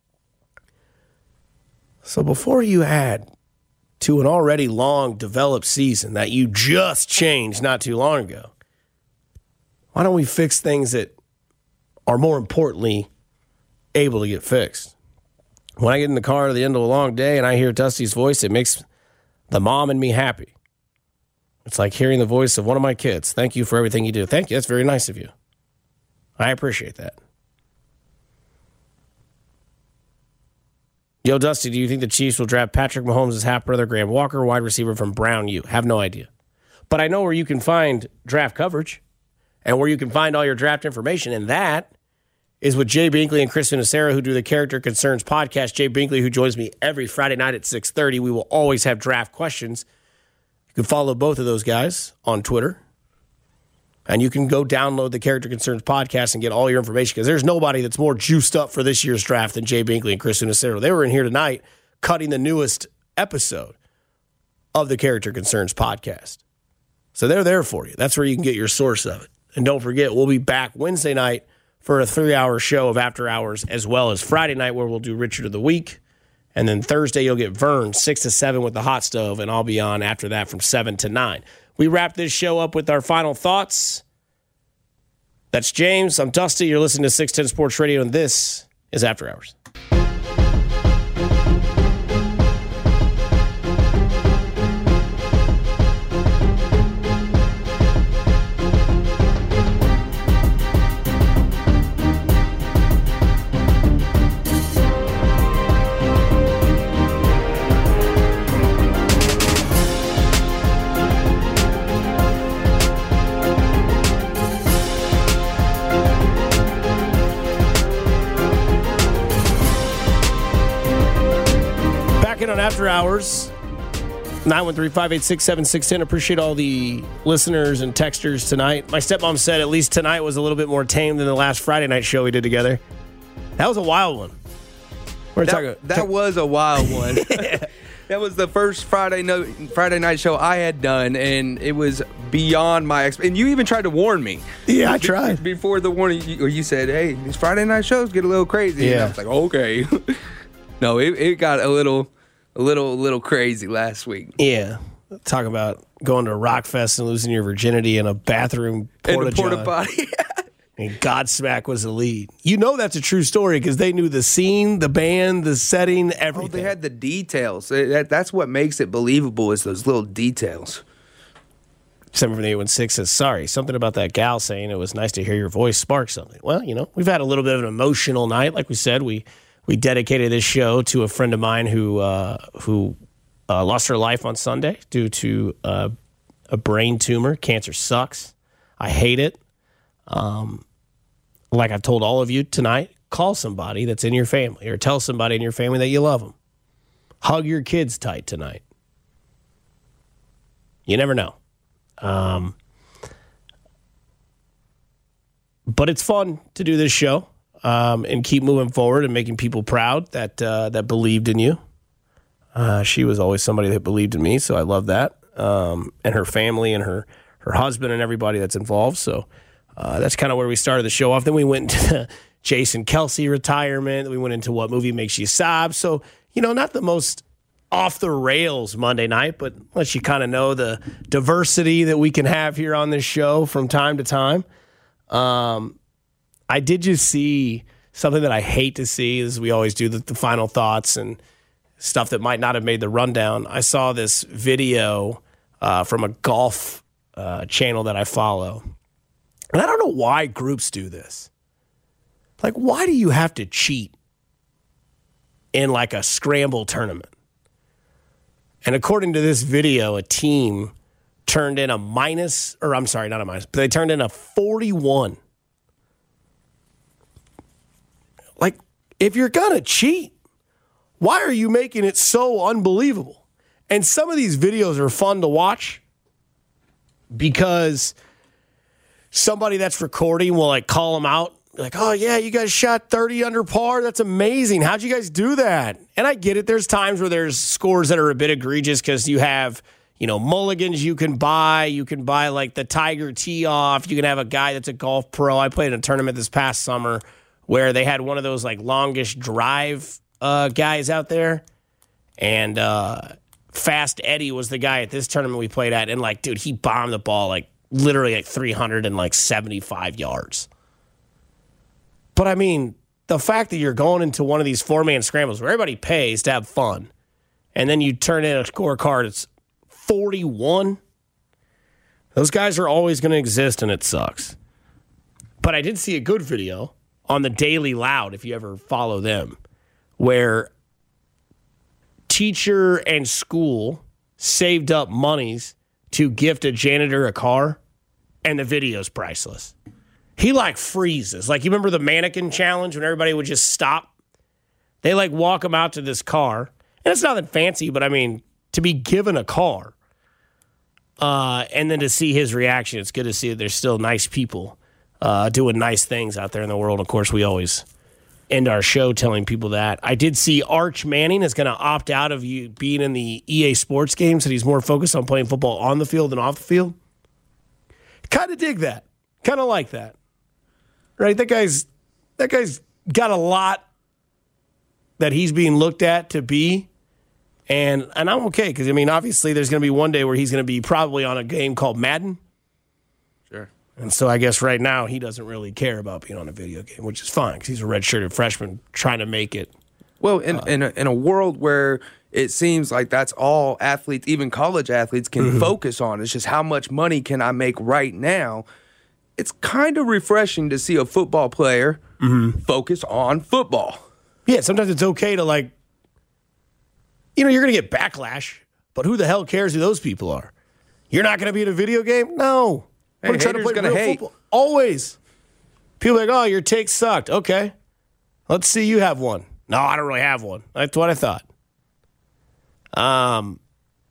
So before you add to an already long developed season that you just changed not too long ago, why don't we fix things that are more importantly able to get fixed? When I get in the car at the end of a long day and I hear Dusty's voice, it makes the mom and me happy. It's like hearing the voice of one of my kids. Thank you for everything you do. Thank you. That's very nice of you. I appreciate that. Yo, Dusty, do you think the Chiefs will draft Patrick Mahomes' half-brother Graham Walker, wide receiver from Brown U? Have no idea. But I know where you can find draft coverage and where you can find all your draft information, and that is with Jay Binkley and Chris Vinacera, who do the Character Concerns podcast. Jay Binkley, who joins me every Friday night at six thirty. We will always have draft questions. You can follow both of those guys on Twitter. And you can go download the Character Concerns podcast and get all your information, because there's nobody that's more juiced up for this year's draft than Jay Binkley and Chris Vinacera. They were in here tonight cutting the newest episode of the Character Concerns podcast. So they're there for you. That's where you can get your source of it. And don't forget, we'll be back Wednesday night for a three-hour show of After Hours, as well as Friday night where we'll do Richard of the Week. And then Thursday you'll get Vern, six to seven with the hot stove, and I'll be on after that from seven to nine. We wrap this show up with our final thoughts. That's James. I'm Dusty. You're listening to six ten Sports Radio, and this is After Hours. On After Hours, nine one three, five eight six, seven six one zero. Appreciate all the listeners and texters tonight. My stepmom said at least tonight was a little bit more tame than the last Friday night show we did together. That was a wild one. We're that talking, that talk- was a wild one. That was the first Friday no, Friday night show I had done, and it was beyond my expectations. And you even tried to warn me. Yeah, I tried. Before the warning, you, you said, hey, these Friday night shows get a little crazy. Yeah. And I was like, okay. No, it, it got a little... A little, little crazy last week. Yeah, talk about going to Rockfest and losing your virginity in a bathroom porta in a porta potty. And Godsmack was the lead. You know that's a true story because they knew the scene, the band, the setting, everything. Oh, they had the details. That, that's what makes it believable, is those little details. Someone from the eight one six says, sorry, something about that gal saying it was nice to hear your voice spark something. Well, you know, we've had a little bit of an emotional night. Like we said, we we dedicated this show to a friend of mine who uh, who uh, lost her life on Sunday due to uh, a brain tumor. Cancer sucks. I hate it. Um, like I've told all of you tonight, call somebody that's in your family or tell somebody in your family that you love them. Hug your kids tight tonight. You never know. Um, but it's fun to do this show um, and keep moving forward and making people proud that uh, that believed in you. Uh, she was always somebody that believed in me, so I love that. Um, and her family and her, her husband and everybody that's involved. So uh, that's kind of where we started the show off. Then we went into the Jason Kelce retirement. We went into what movie makes you sob. So, you know, not the most off the rails Monday night, but lets you kind of know the diversity that we can have here on this show from time to time. Um, I did just see something that I hate to see, as we always do, the, the final thoughts and stuff that might not have made the rundown. I saw this video uh, from a golf uh, channel that I follow. And I don't know why groups do this. Like, why do you have to cheat in like a scramble tournament? And according to this video, a team turned in a minus, or I'm sorry, not a minus, but they turned in a forty-one. Like, if you're going to cheat, why are you making it so unbelievable? And some of these videos are fun to watch because somebody that's recording will like call them out. Like, oh, yeah, you guys shot thirty under par. That's amazing. How'd you guys do that? And I get it. There's times where there's scores that are a bit egregious because you have, you know, mulligans you can buy. You can buy, like, the Tiger tee off. You can have a guy that's a golf pro. I played in a tournament this past summer where they had one of those, like, longish drive uh, guys out there. And uh, Fast Eddie was the guy at this tournament we played at. And, like, dude, he bombed the ball, like, literally like three hundred seventy-five yards. But, I mean, the fact that you're going into one of these four-man scrambles where everybody pays to have fun, and then you turn in a scorecard, it's forty-one. Those guys are always going to exist, and it sucks. But I did see a good video on the Daily Loud, if you ever follow them, where teacher and school saved up monies to gift a janitor a car, and the video's priceless. He, like, freezes. Like, you remember the mannequin challenge when everybody would just stop? They, like, walk him out to this car. And it's nothing fancy, but, I mean, to be given a car uh, and then to see his reaction, it's good to see that there's still nice people uh, doing nice things out there in the world. Of course, we always end our show telling people that. I did see Arch Manning is going to opt out of you being in the E A Sports games, and he's more focused on playing football on the field than off the field. Kind of dig that. Kind of like that. Right? That guy's that guy's got a lot that he's being looked at to be. And and I'm okay because, I mean, obviously there's going to be one day where he's going to be probably on a game called Madden. Sure. And so I guess right now he doesn't really care about being on a video game, which is fine because he's a redshirted freshman trying to make it. Well, in, uh, in, a, in a world where it seems like that's all athletes, even college athletes, can mm-hmm. focus on. It's just how much money can I make right now. It's kind of refreshing to see a football player mm-hmm. focus on football. Yeah, sometimes it's okay to, like, you know, you're going to get backlash, but who the hell cares who those people are? You're not going to be in a video game? No. Hey, haters to play gonna real hate. Football. Always. People are like, oh, your take sucked. Okay. Let's see you have one. No, I don't really have one. That's what I thought. Um,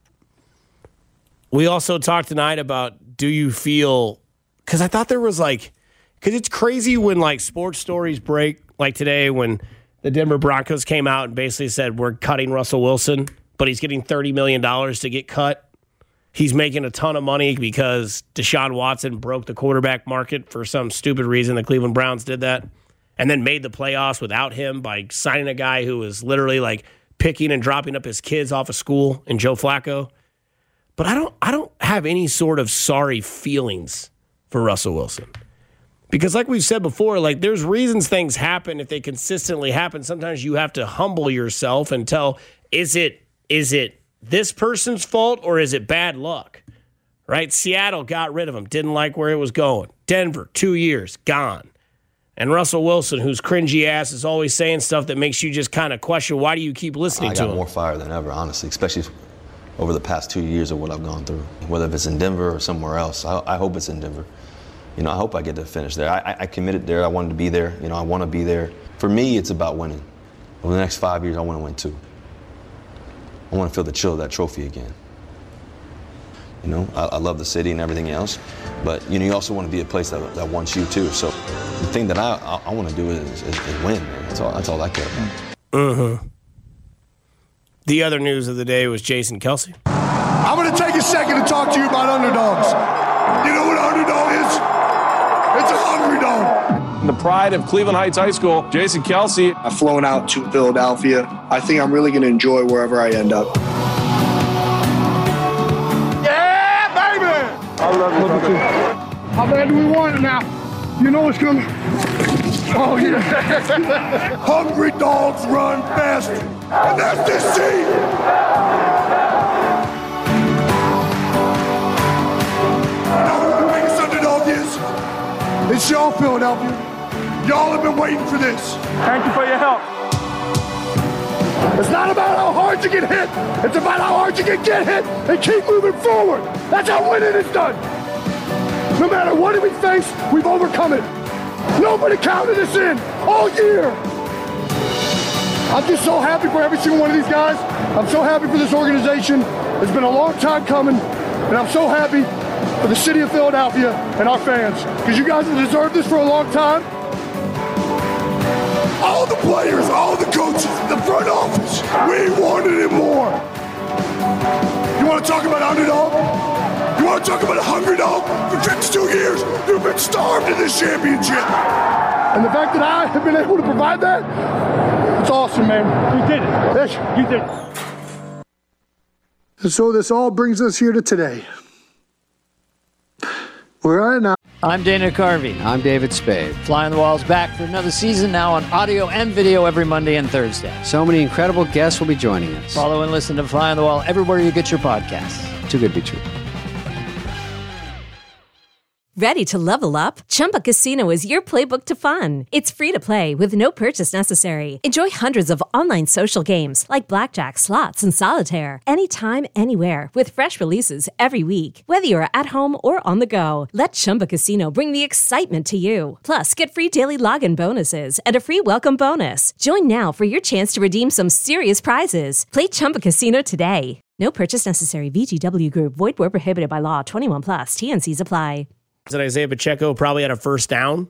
we also talked tonight about, do you feel, because I thought there was like, because it's crazy when like sports stories break, like today when the Denver Broncos came out and basically said, we're cutting Russell Wilson, but he's getting thirty million dollars to get cut. He's making a ton of money because Deshaun Watson broke the quarterback market for some stupid reason. The Cleveland Browns did that and then made the playoffs without him by signing a guy who was literally like picking and dropping up his kids off of school in Joe Flacco. But I don't I don't have any sort of sorry feelings for Russell Wilson. Because like we've said before, like there's reasons things happen if they consistently happen. Sometimes you have to humble yourself and tell, is it is it this person's fault or is it bad luck? Right? Seattle got rid of him, didn't like where it was going. Denver, two years, gone. And Russell Wilson, whose cringy ass is always saying stuff that makes you just kind of question, why do you keep listening I to him? I got more fire than ever, honestly, especially over the past two years of what I've gone through. Whether if it's in Denver or somewhere else, I, I hope it's in Denver. You know, I hope I get to finish there. I, I committed there. I wanted to be there. You know, I want to be there. For me, it's about winning. Over the next five years, I want to win too. I want to feel the chill of that trophy again. You know, I, I love the city and everything else, but you know, you also want to be a place that, that wants you too. So the thing that I I, I want to do is, is, is win. Man. That's all. That's all I care about. Mm-hmm. The other news of the day was Jason Kelce. I'm going to take a second to talk to you about underdogs. You know what an underdog is? It's a hungry dog. The pride of Cleveland Heights High School, Jason Kelce. I've flown out to Philadelphia. I think I'm really going to enjoy wherever I end up. Yeah, baby! I love you, brother. How bad do we want it now? You know what's coming. Oh, yeah. Hungry dogs run faster. And that's this team. It's y'all, Philadelphia. Y'all have been waiting for this. Thank you for your help. It's not about how hard you get hit. It's about how hard you can get hit and keep moving forward. That's how winning is done. No matter what we face, we've overcome it. Nobody counted us in all year. I'm just so happy for every single one of these guys. I'm so happy for this organization. It's been a long time coming, and I'm so happy for the city of Philadelphia and our fans, because you guys have deserved this for a long time. All the players, all the coaches, the front office, we wanted it more. You want to talk about underdog? You want to talk about a hungry dog? For fifty-two years, you've been starved in this championship. And the fact that I have been able to provide that, it's awesome, man. You did it. You did it. And so this all brings us here to today. We're at now. I'm Dana Carvey. I'm David Spade. Fly on the Wall's back for another season now on audio and video every Monday and Thursday. So many incredible guests will be joining us. Follow and listen to Fly on the Wall everywhere you get your podcasts. Too good to be true. Ready to level up? Chumba Casino is your playbook to fun. It's free to play with no purchase necessary. Enjoy hundreds of online social games like blackjack, slots, and solitaire anytime, anywhere with fresh releases every week. Whether you're at home or on the go, let Chumba Casino bring the excitement to you. Plus, get free daily login bonuses and a free welcome bonus. Join now for your chance to redeem some serious prizes. Play Chumba Casino today. No purchase necessary. V G W Group. Void where prohibited by law. twenty-one plus. T N Cs apply. That Isaiah Pacheco probably had a first down.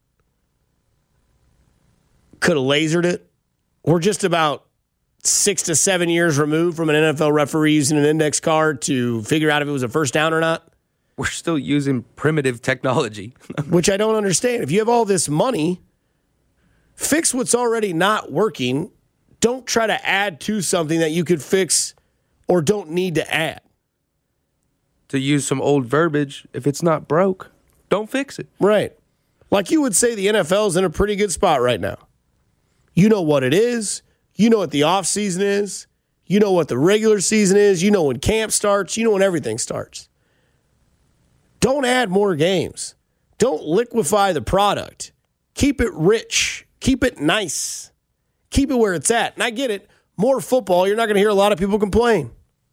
Could have lasered it. We're just about six to seven years removed from an N F L referee using an index card to figure out if it was a first down or not. We're still using primitive technology. Which I don't understand. If you have all this money, fix what's already not working. Don't try to add to something that you could fix or don't need to add. To use some old verbiage, if it's not broke, don't fix it. Right. Like you would say the N F L is in a pretty good spot right now. You know what it is. You know what the offseason is. You know what the regular season is. You know when camp starts. You know when everything starts. Don't add more games. Don't liquefy the product. Keep it rich. Keep it nice. Keep it where it's at. And I get it. More football, you're not going to hear a lot of people complain.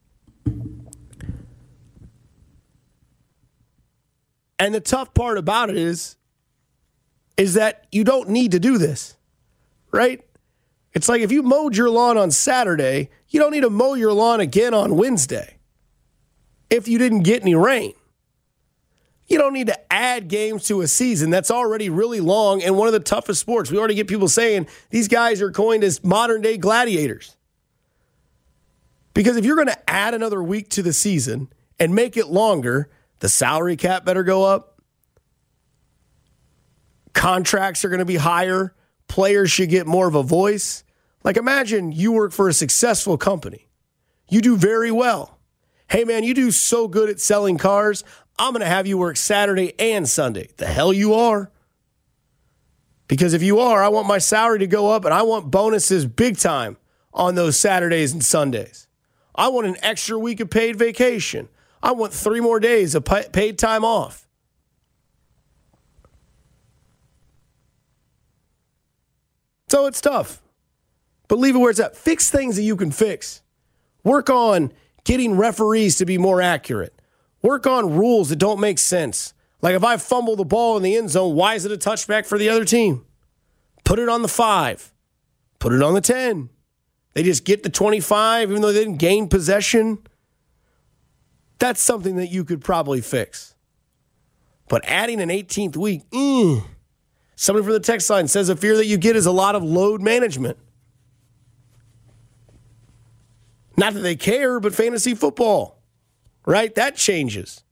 And the tough part about it is, is that you don't need to do this, right? It's like if you mowed your lawn on Saturday, you don't need to mow your lawn again on Wednesday if you didn't get any rain. You don't need to add games to a season that's already really long and one of the toughest sports. We already get people saying these guys are coined as modern-day gladiators. Because if you're going to add another week to the season and make it longer, the salary cap better go up. Contracts are going to be higher. Players should get more of a voice. Like imagine you work for a successful company. You do very well. Hey, man, you do so good at selling cars. I'm going to have you work Saturday and Sunday. The hell you are. Because if you are, I want my salary to go up and I want bonuses big time on those Saturdays and Sundays. I want an extra week of paid vacation. I want three more days of paid time off. So it's tough. But leave it where it's at. Fix things that you can fix. Work on getting referees to be more accurate. Work on rules that don't make sense. Like if I fumble the ball in the end zone, why is it a touchback for the other team? Put it on the five. Put it on the ten. They just get the twenty-five even though they didn't gain possession. That's something that you could probably fix. But adding an eighteenth week, mm, somebody from the text line says a fear that you get is a lot of load management. Not that they care, but fantasy football, right? That changes.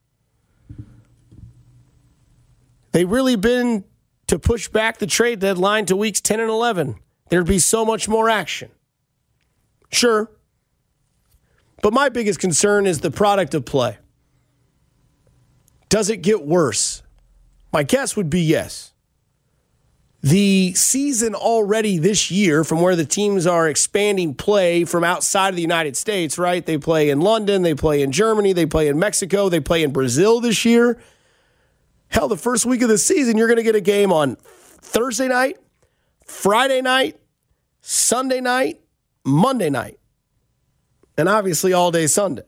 They really been to push back the trade deadline to weeks ten and eleven. There'd be so much more action. Sure. But my biggest concern is the product of play. Does it get worse? My guess would be yes. The season already this year, from where the teams are expanding play from outside of the United States, right? They play in London, they play in Germany, they play in Mexico, they play in Brazil this year. Hell, the first week of the season, you're going to get a game on Thursday night, Friday night, Sunday night, Monday night, and obviously all day Sunday.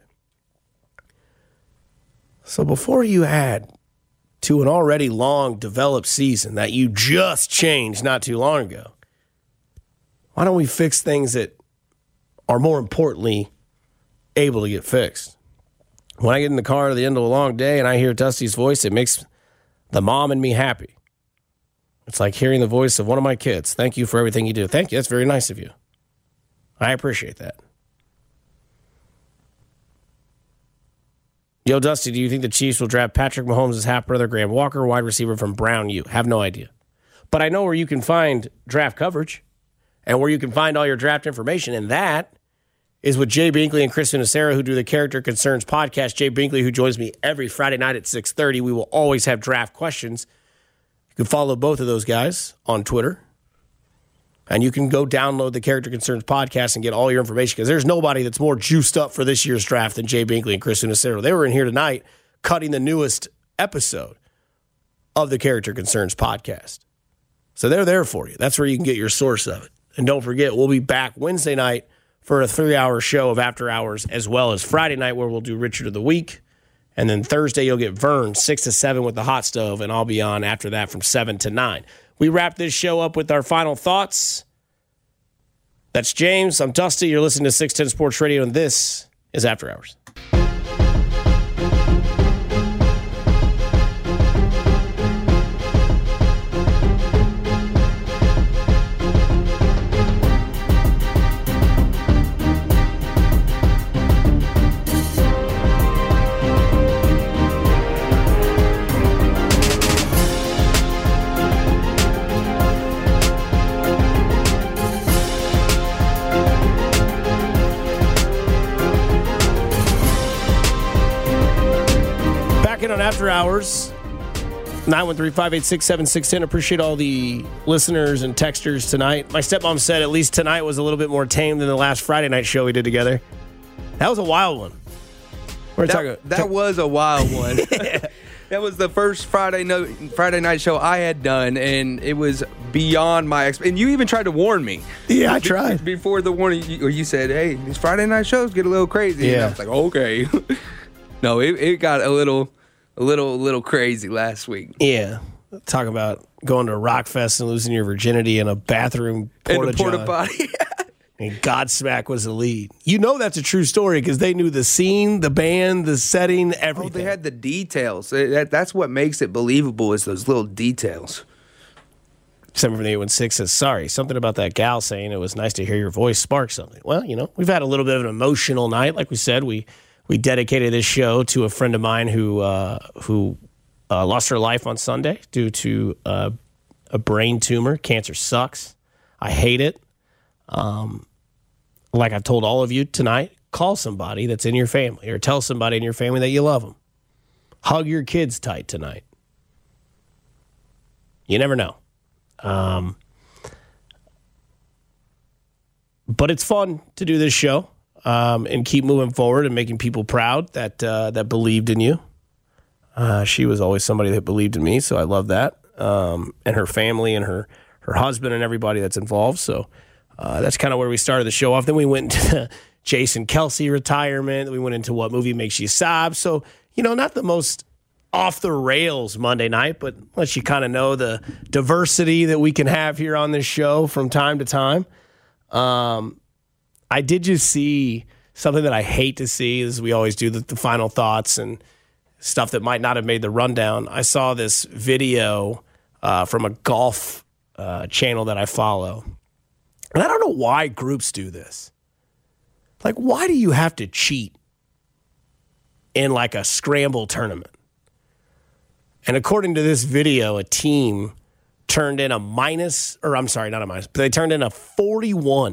So before you add to an already long developed season that you just changed not too long ago, why don't we fix things that are more importantly able to get fixed? When I get in the car at the end of a long day and I hear Dusty's voice, it makes the mom in me happy. It's like hearing the voice of one of my kids. Thank you for everything you do. Thank you. That's very nice of you. I appreciate that. Yo, Dusty, do you think the Chiefs will draft Patrick Mahomes' half-brother Graham Walker, wide receiver from Brown U? Have no idea. But I know where you can find draft coverage and where you can find all your draft information, and that is with Jay Binkley and Chris Vinacera, who do the Character Concerns podcast. Jay Binkley, who joins me every Friday night at six thirty. We will always have draft questions. You can follow both of those guys on Twitter. And you can go download the Character Concerns podcast and get all your information, because there's nobody that's more juiced up for this year's draft than Jay Binkley and Chris Vinacera. They were in here tonight cutting the newest episode of the Character Concerns podcast. So they're there for you. That's where you can get your source of it. And don't forget, we'll be back Wednesday night for a three-hour show of After Hours, as well as Friday night where we'll do Richard of the Week. And then Thursday you'll get Vern, six to seven with the hot stove, and I'll be on after that from seven to nine. We wrap this show up with our final thoughts. That's James. I'm Dusty. You're listening to six ten Sports Radio, and this is After Hours. After Hours, nine one three, five eight six, seven six one zero. Appreciate all the listeners and texters tonight. My stepmom said at least tonight was a little bit more tame than the last Friday night show we did together. That was a wild one. We're that talking, that talk- was a wild one. That was the first Friday no, Friday night show I had done, and it was beyond my expectations. And you even tried to warn me. Yeah, I tried. Before the warning, you, you said, hey, these Friday night shows get a little crazy. Yeah. And I was like, okay. No, it, it got a little... A little, a little crazy last week. Yeah, talking about going to Rockfest and losing your virginity in a bathroom porta porta potty. And Godsmack was the lead. You know that's a true story because they knew the scene, the band, the setting, everything. Oh, they had the details. That, that's what makes it believable is those little details. seven from the eight one six says, sorry, something about that gal saying it was nice to hear your voice spark something. Well, you know, we've had a little bit of an emotional night. Like we said, we we dedicated this show to a friend of mine who uh, who uh, lost her life on Sunday due to uh, a brain tumor. Cancer sucks. I hate it. Um, like I've told all of you tonight, call somebody that's in your family or tell somebody in your family that you love them. Hug your kids tight tonight. You never know. Um, but it's fun to do this show um, and keep moving forward and making people proud that uh, that believed in you. Uh, she was always somebody that believed in me, so I love that. Um, and her family and her, her husband and everybody that's involved. So uh, that's kind of where we started the show off. Then we went into Jason Kelce retirement. Then we went into what movie makes you sob. So, you know, not the most off the rails Monday night, but lets you kind of know the diversity that we can have here on this show from time to time. Um, I did just see something that I hate to see, as we always do, the, the final thoughts and stuff that might not have made the rundown. I saw this video uh, from a golf uh, channel that I follow. And I don't know why groups do this. Like, why do you have to cheat in like a scramble tournament? And according to this video, a team turned in a minus, or I'm sorry, not a minus, but they turned in a forty-one.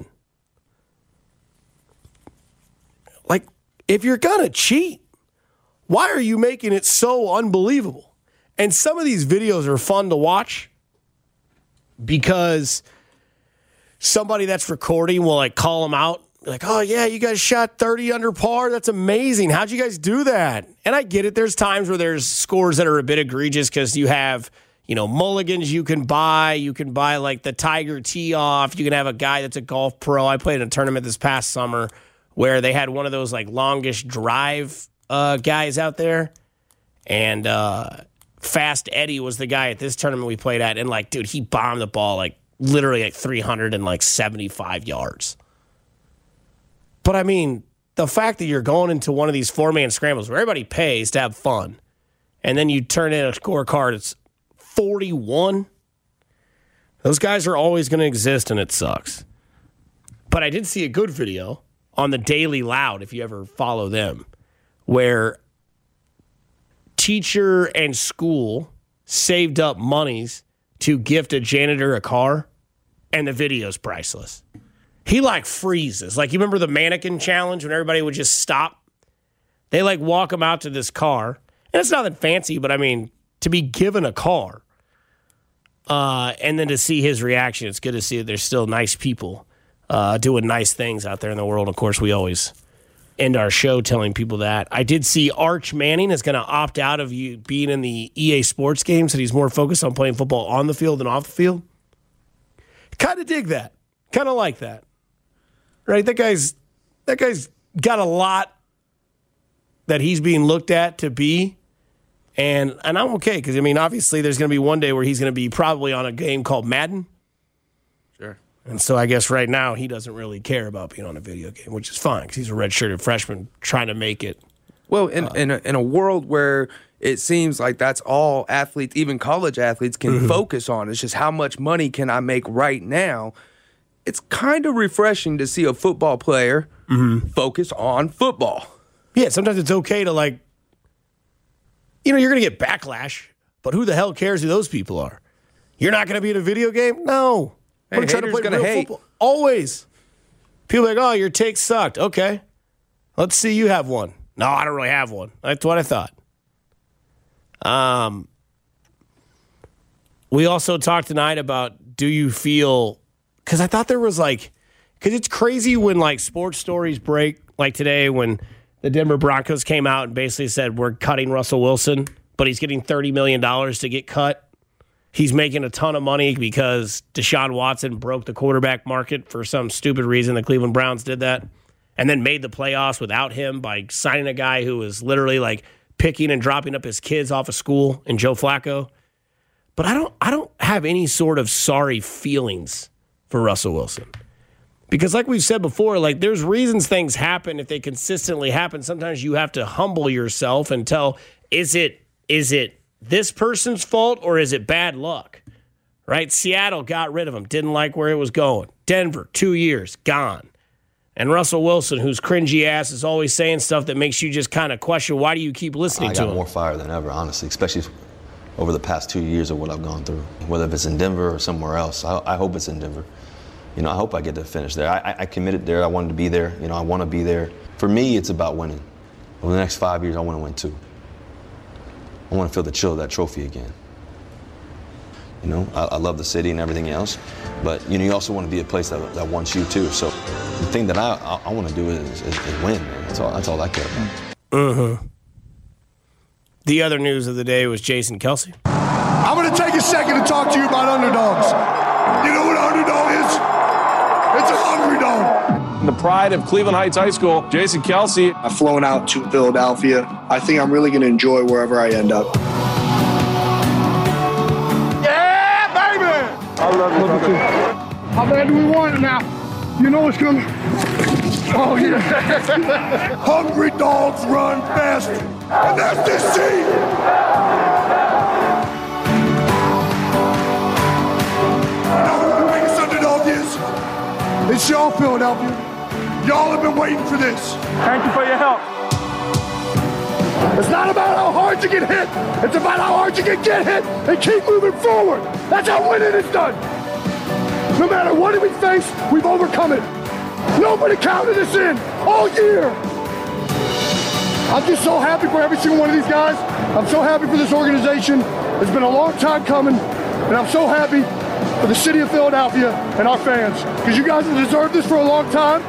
Like, if you're going to cheat, why are you making it so unbelievable? And some of these videos are fun to watch because somebody that's recording will like call them out. Like, oh, yeah, you guys shot thirty under par. That's amazing. How'd you guys do that? And I get it. There's times where there's scores that are a bit egregious because you have, you know, mulligans you can buy. You can buy, like, the Tiger tee off. You can have a guy that's a golf pro. I played in a tournament this past summer where they had one of those, like, longest drive uh, guys out there. And uh, Fast Eddie was the guy at this tournament we played at. And, like, dude, he bombed the ball, like, literally, like, three hundred seventy-five yards. But, I mean, the fact that you're going into one of these four-man scrambles where everybody pays to have fun, and then you turn in a scorecard, it's forty-one, those guys are always going to exist, and it sucks. But I did see a good video on the Daily Loud, if you ever follow them, where teacher and school saved up monies to gift a janitor a car, and the video's priceless. He, like, freezes. Like, you remember the mannequin challenge when everybody would just stop? They, like, walk him out to this car. And it's nothing fancy, but, I mean, to be given a car uh, and then to see his reaction, it's good to see that there's still nice people uh, doing nice things out there in the world. Of course, we always end our show telling people that. I did see Arch Manning is going to opt out of you being in the E A Sports games, and he's more focused on playing football on the field than off the field. Kind of dig that. Kind of like that. Right? That guy's that guy's got a lot that he's being looked at to be, and and I'm okay because I mean obviously there's going to be one day where he's going to be probably on a game called Madden. Sure. And so I guess right now he doesn't really care about being on a video game, which is fine because he's a redshirted freshman trying to make it. Well, in, uh, in, a, in a world where it seems like that's all athletes, even college athletes, can mm-hmm. focus on, it's just how much money can I make right now, it's kind of refreshing to see a football player mm-hmm. focus on football. Yeah, sometimes it's okay to like, you know, you're going to get backlash, but who the hell cares who those people are? You're not going to be in a video game? No. Hey, I'm trying to play gonna real hate. football. Always. People are like, oh, your take sucked. Okay. Let's see you have one. No, I don't really have one. That's what I thought. Um, we also talked tonight about do you feel, because I thought there was like, because it's crazy when like sports stories break, like today when the Denver Broncos came out and basically said we're cutting Russell Wilson, but he's getting thirty million dollars to get cut. He's making a ton of money because Deshaun Watson broke the quarterback market for some stupid reason. The Cleveland Browns did that and then made the playoffs without him by signing a guy who was literally like picking and dropping up his kids off of school in Joe Flacco. But I don't I don't have any sort of sorry feelings for Russell Wilson. Because like we've said before, like there's reasons things happen if they consistently happen. Sometimes you have to humble yourself and tell, is it is it this person's fault or is it bad luck? Right? Seattle got rid of him, didn't like where it was going. Denver, two years, gone. And Russell Wilson, whose cringy ass is always saying stuff that makes you just kind of question, why do you keep listening I to him? I got more fire than ever, honestly, especially over the past two years of what I've gone through. Whether if it's in Denver or somewhere else, I, I hope it's in Denver. You know, I hope I get to finish there. I, I committed there. I wanted to be there. You know, I want to be there. For me, it's about winning. Over the next five years, I want to win two. I want to feel the chill of that trophy again. You know, I, I love the city and everything else, but you know, you also want to be a place that, that wants you too. So the thing that I I, I want to do is, is, is win, man. That's all. That's all I care about. Mm-hmm. The other news of the day was Jason Kelce. I'm going to take a second to talk to you about underdogs. You know what an underdog is? It's a hungry dog. The pride of Cleveland Heights High School, Jason Kelce. I've flown out to Philadelphia. I think I'm really going to enjoy wherever I end up. Yeah, baby! I love you, brother. How bad do we want it now? You know what's coming. Oh, yeah. Hungry dogs run fast. And that's this team. Now, who the biggest underdog is? It's y'all, Philadelphia. Y'all have been waiting for this. Thank you for your help. It's not about how hard you get hit. It's about how hard you can get hit and keep moving forward. That's how winning is done. No matter what we face, we've overcome it. Nobody counted us in all year. I'm just so happy for every single one of these guys. I'm so happy for this organization. It's been a long time coming, and I'm so happy for the city of Philadelphia and our fans, because you guys have deserved this for a long time.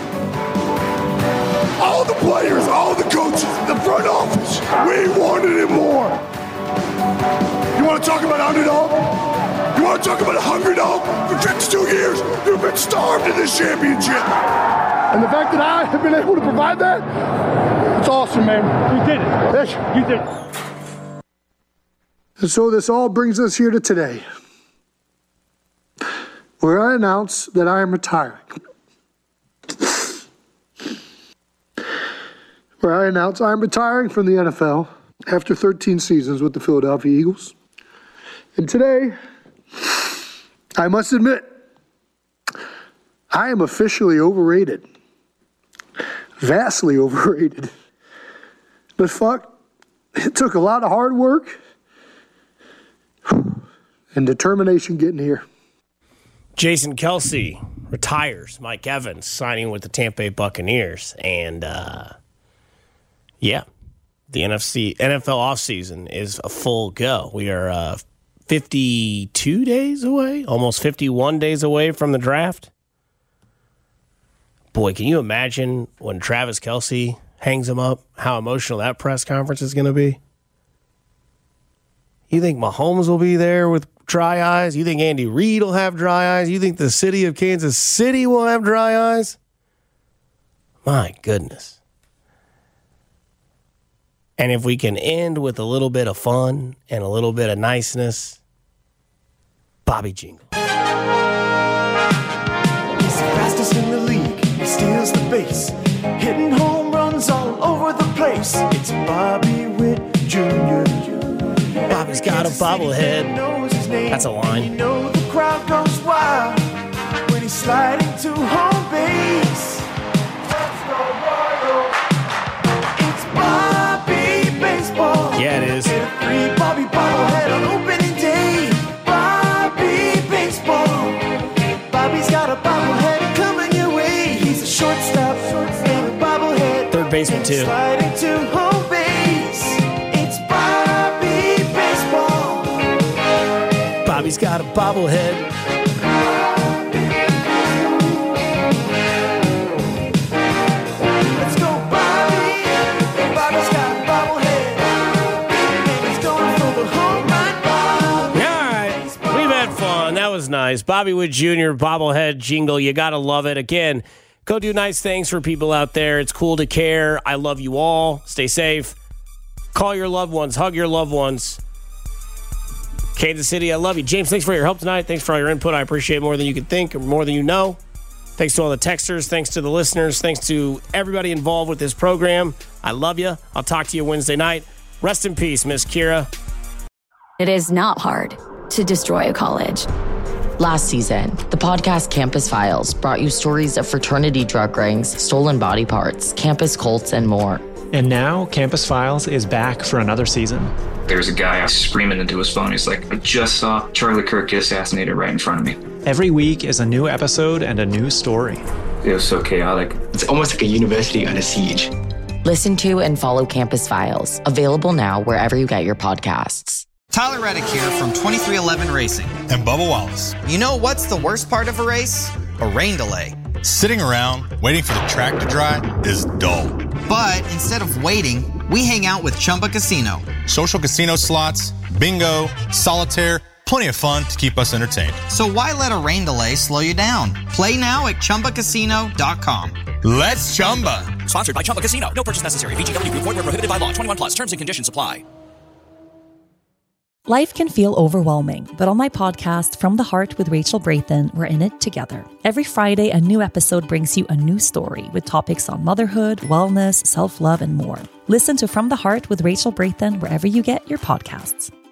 All the players, all the coaches, the front office, we wanted it more. You want to talk about underdog? You want to talk about a hungry dog? For fifty-two years, you've been starved in this championship. And the fact that I have been able to provide that, it's awesome, man. You did it. Yes, you did it. And so this all brings us here to today, where I announce that I am retiring. Where I announce I am retiring from the N F L after thirteen seasons with the Philadelphia Eagles. And today, I must admit, I am officially overrated. Vastly overrated. But fuck, it took a lot of hard work and determination getting here. Jason Kelce retires. Mike Evans signing with the Tampa Bay Buccaneers. And, uh, yeah, the N F C N F L offseason is a full go. We are uh, fifty-two days away, almost fifty-one days away from the draft. Boy, can you imagine when Travis Kelce hangs him up, how emotional that press conference is going to be? You think Mahomes will be there with dry eyes? You think Andy Reid will have dry eyes? You think the city of Kansas City will have dry eyes? My goodness. And if we can end with a little bit of fun and a little bit of niceness, Bobby Jingle. He's the fastest in the league. He steals the base, hitting home runs all over the place. It's Bobby Witt Junior Bobby's got a bobblehead. That's a line. You know the crowd goes wild when he's sliding to home base. Let's go Royals. It's Bobby Baseball. Yeah, it is. Hit a three Bobby bobblehead on opening day. Bobby Baseball. Bobby's got a bobblehead coming your way. He's a shortstop and a bobblehead. Third baseman too. Sliding to home base. It's Bobby Baseball. Bobby's got a bobblehead. Let's go, Bobby. Bobby's got a bobblehead. And he's going for the home run, Bobby. All right, we've had fun. That was nice. Bobby Witt Junior bobblehead jingle. You got to love it. Again, go do nice things for people out there. It's cool to care. I love you all. Stay safe. Call your loved ones. Hug your loved ones. Kansas City, I love you. James, thanks for your help tonight. Thanks for all your input. I appreciate it more than you can think or more than you know. Thanks to all the texters. Thanks to the listeners. Thanks to everybody involved with this program. I love you. I'll talk to you Wednesday night. Rest in peace, Miss Kira. It is not hard to destroy a college. Last season, the podcast Campus Files brought you stories of fraternity drug rings, stolen body parts, campus cults, and more. And now, Campus Files is back for another season. There's a guy screaming into his phone. He's like, I just saw Charlie Kirk get assassinated right in front of me. Every week is a new episode and a new story. It was so chaotic. It's almost like a university under siege. Listen to and follow Campus Files. Available now wherever you get your podcasts. Tyler Reddick here from twenty-three eleven Racing. And Bubba Wallace. You know what's the worst part of a race? A rain delay. Sitting around waiting for the track to dry is dull. But instead of waiting, we hang out with Chumba Casino. Social casino slots, bingo, solitaire, plenty of fun to keep us entertained. So why let a rain delay slow you down? Play now at Chumba Casino dot com. Let's Chumba. Sponsored by Chumba Casino. No purchase necessary. V G W Group. Void where prohibited by law. twenty-one plus. Terms and conditions apply. Life can feel overwhelming, but on my podcast, From the Heart with Rachel Brathen, we're in it together. Every Friday, a new episode brings you a new story with topics on motherhood, wellness, self-love, and more. Listen to From the Heart with Rachel Brathen wherever you get your podcasts.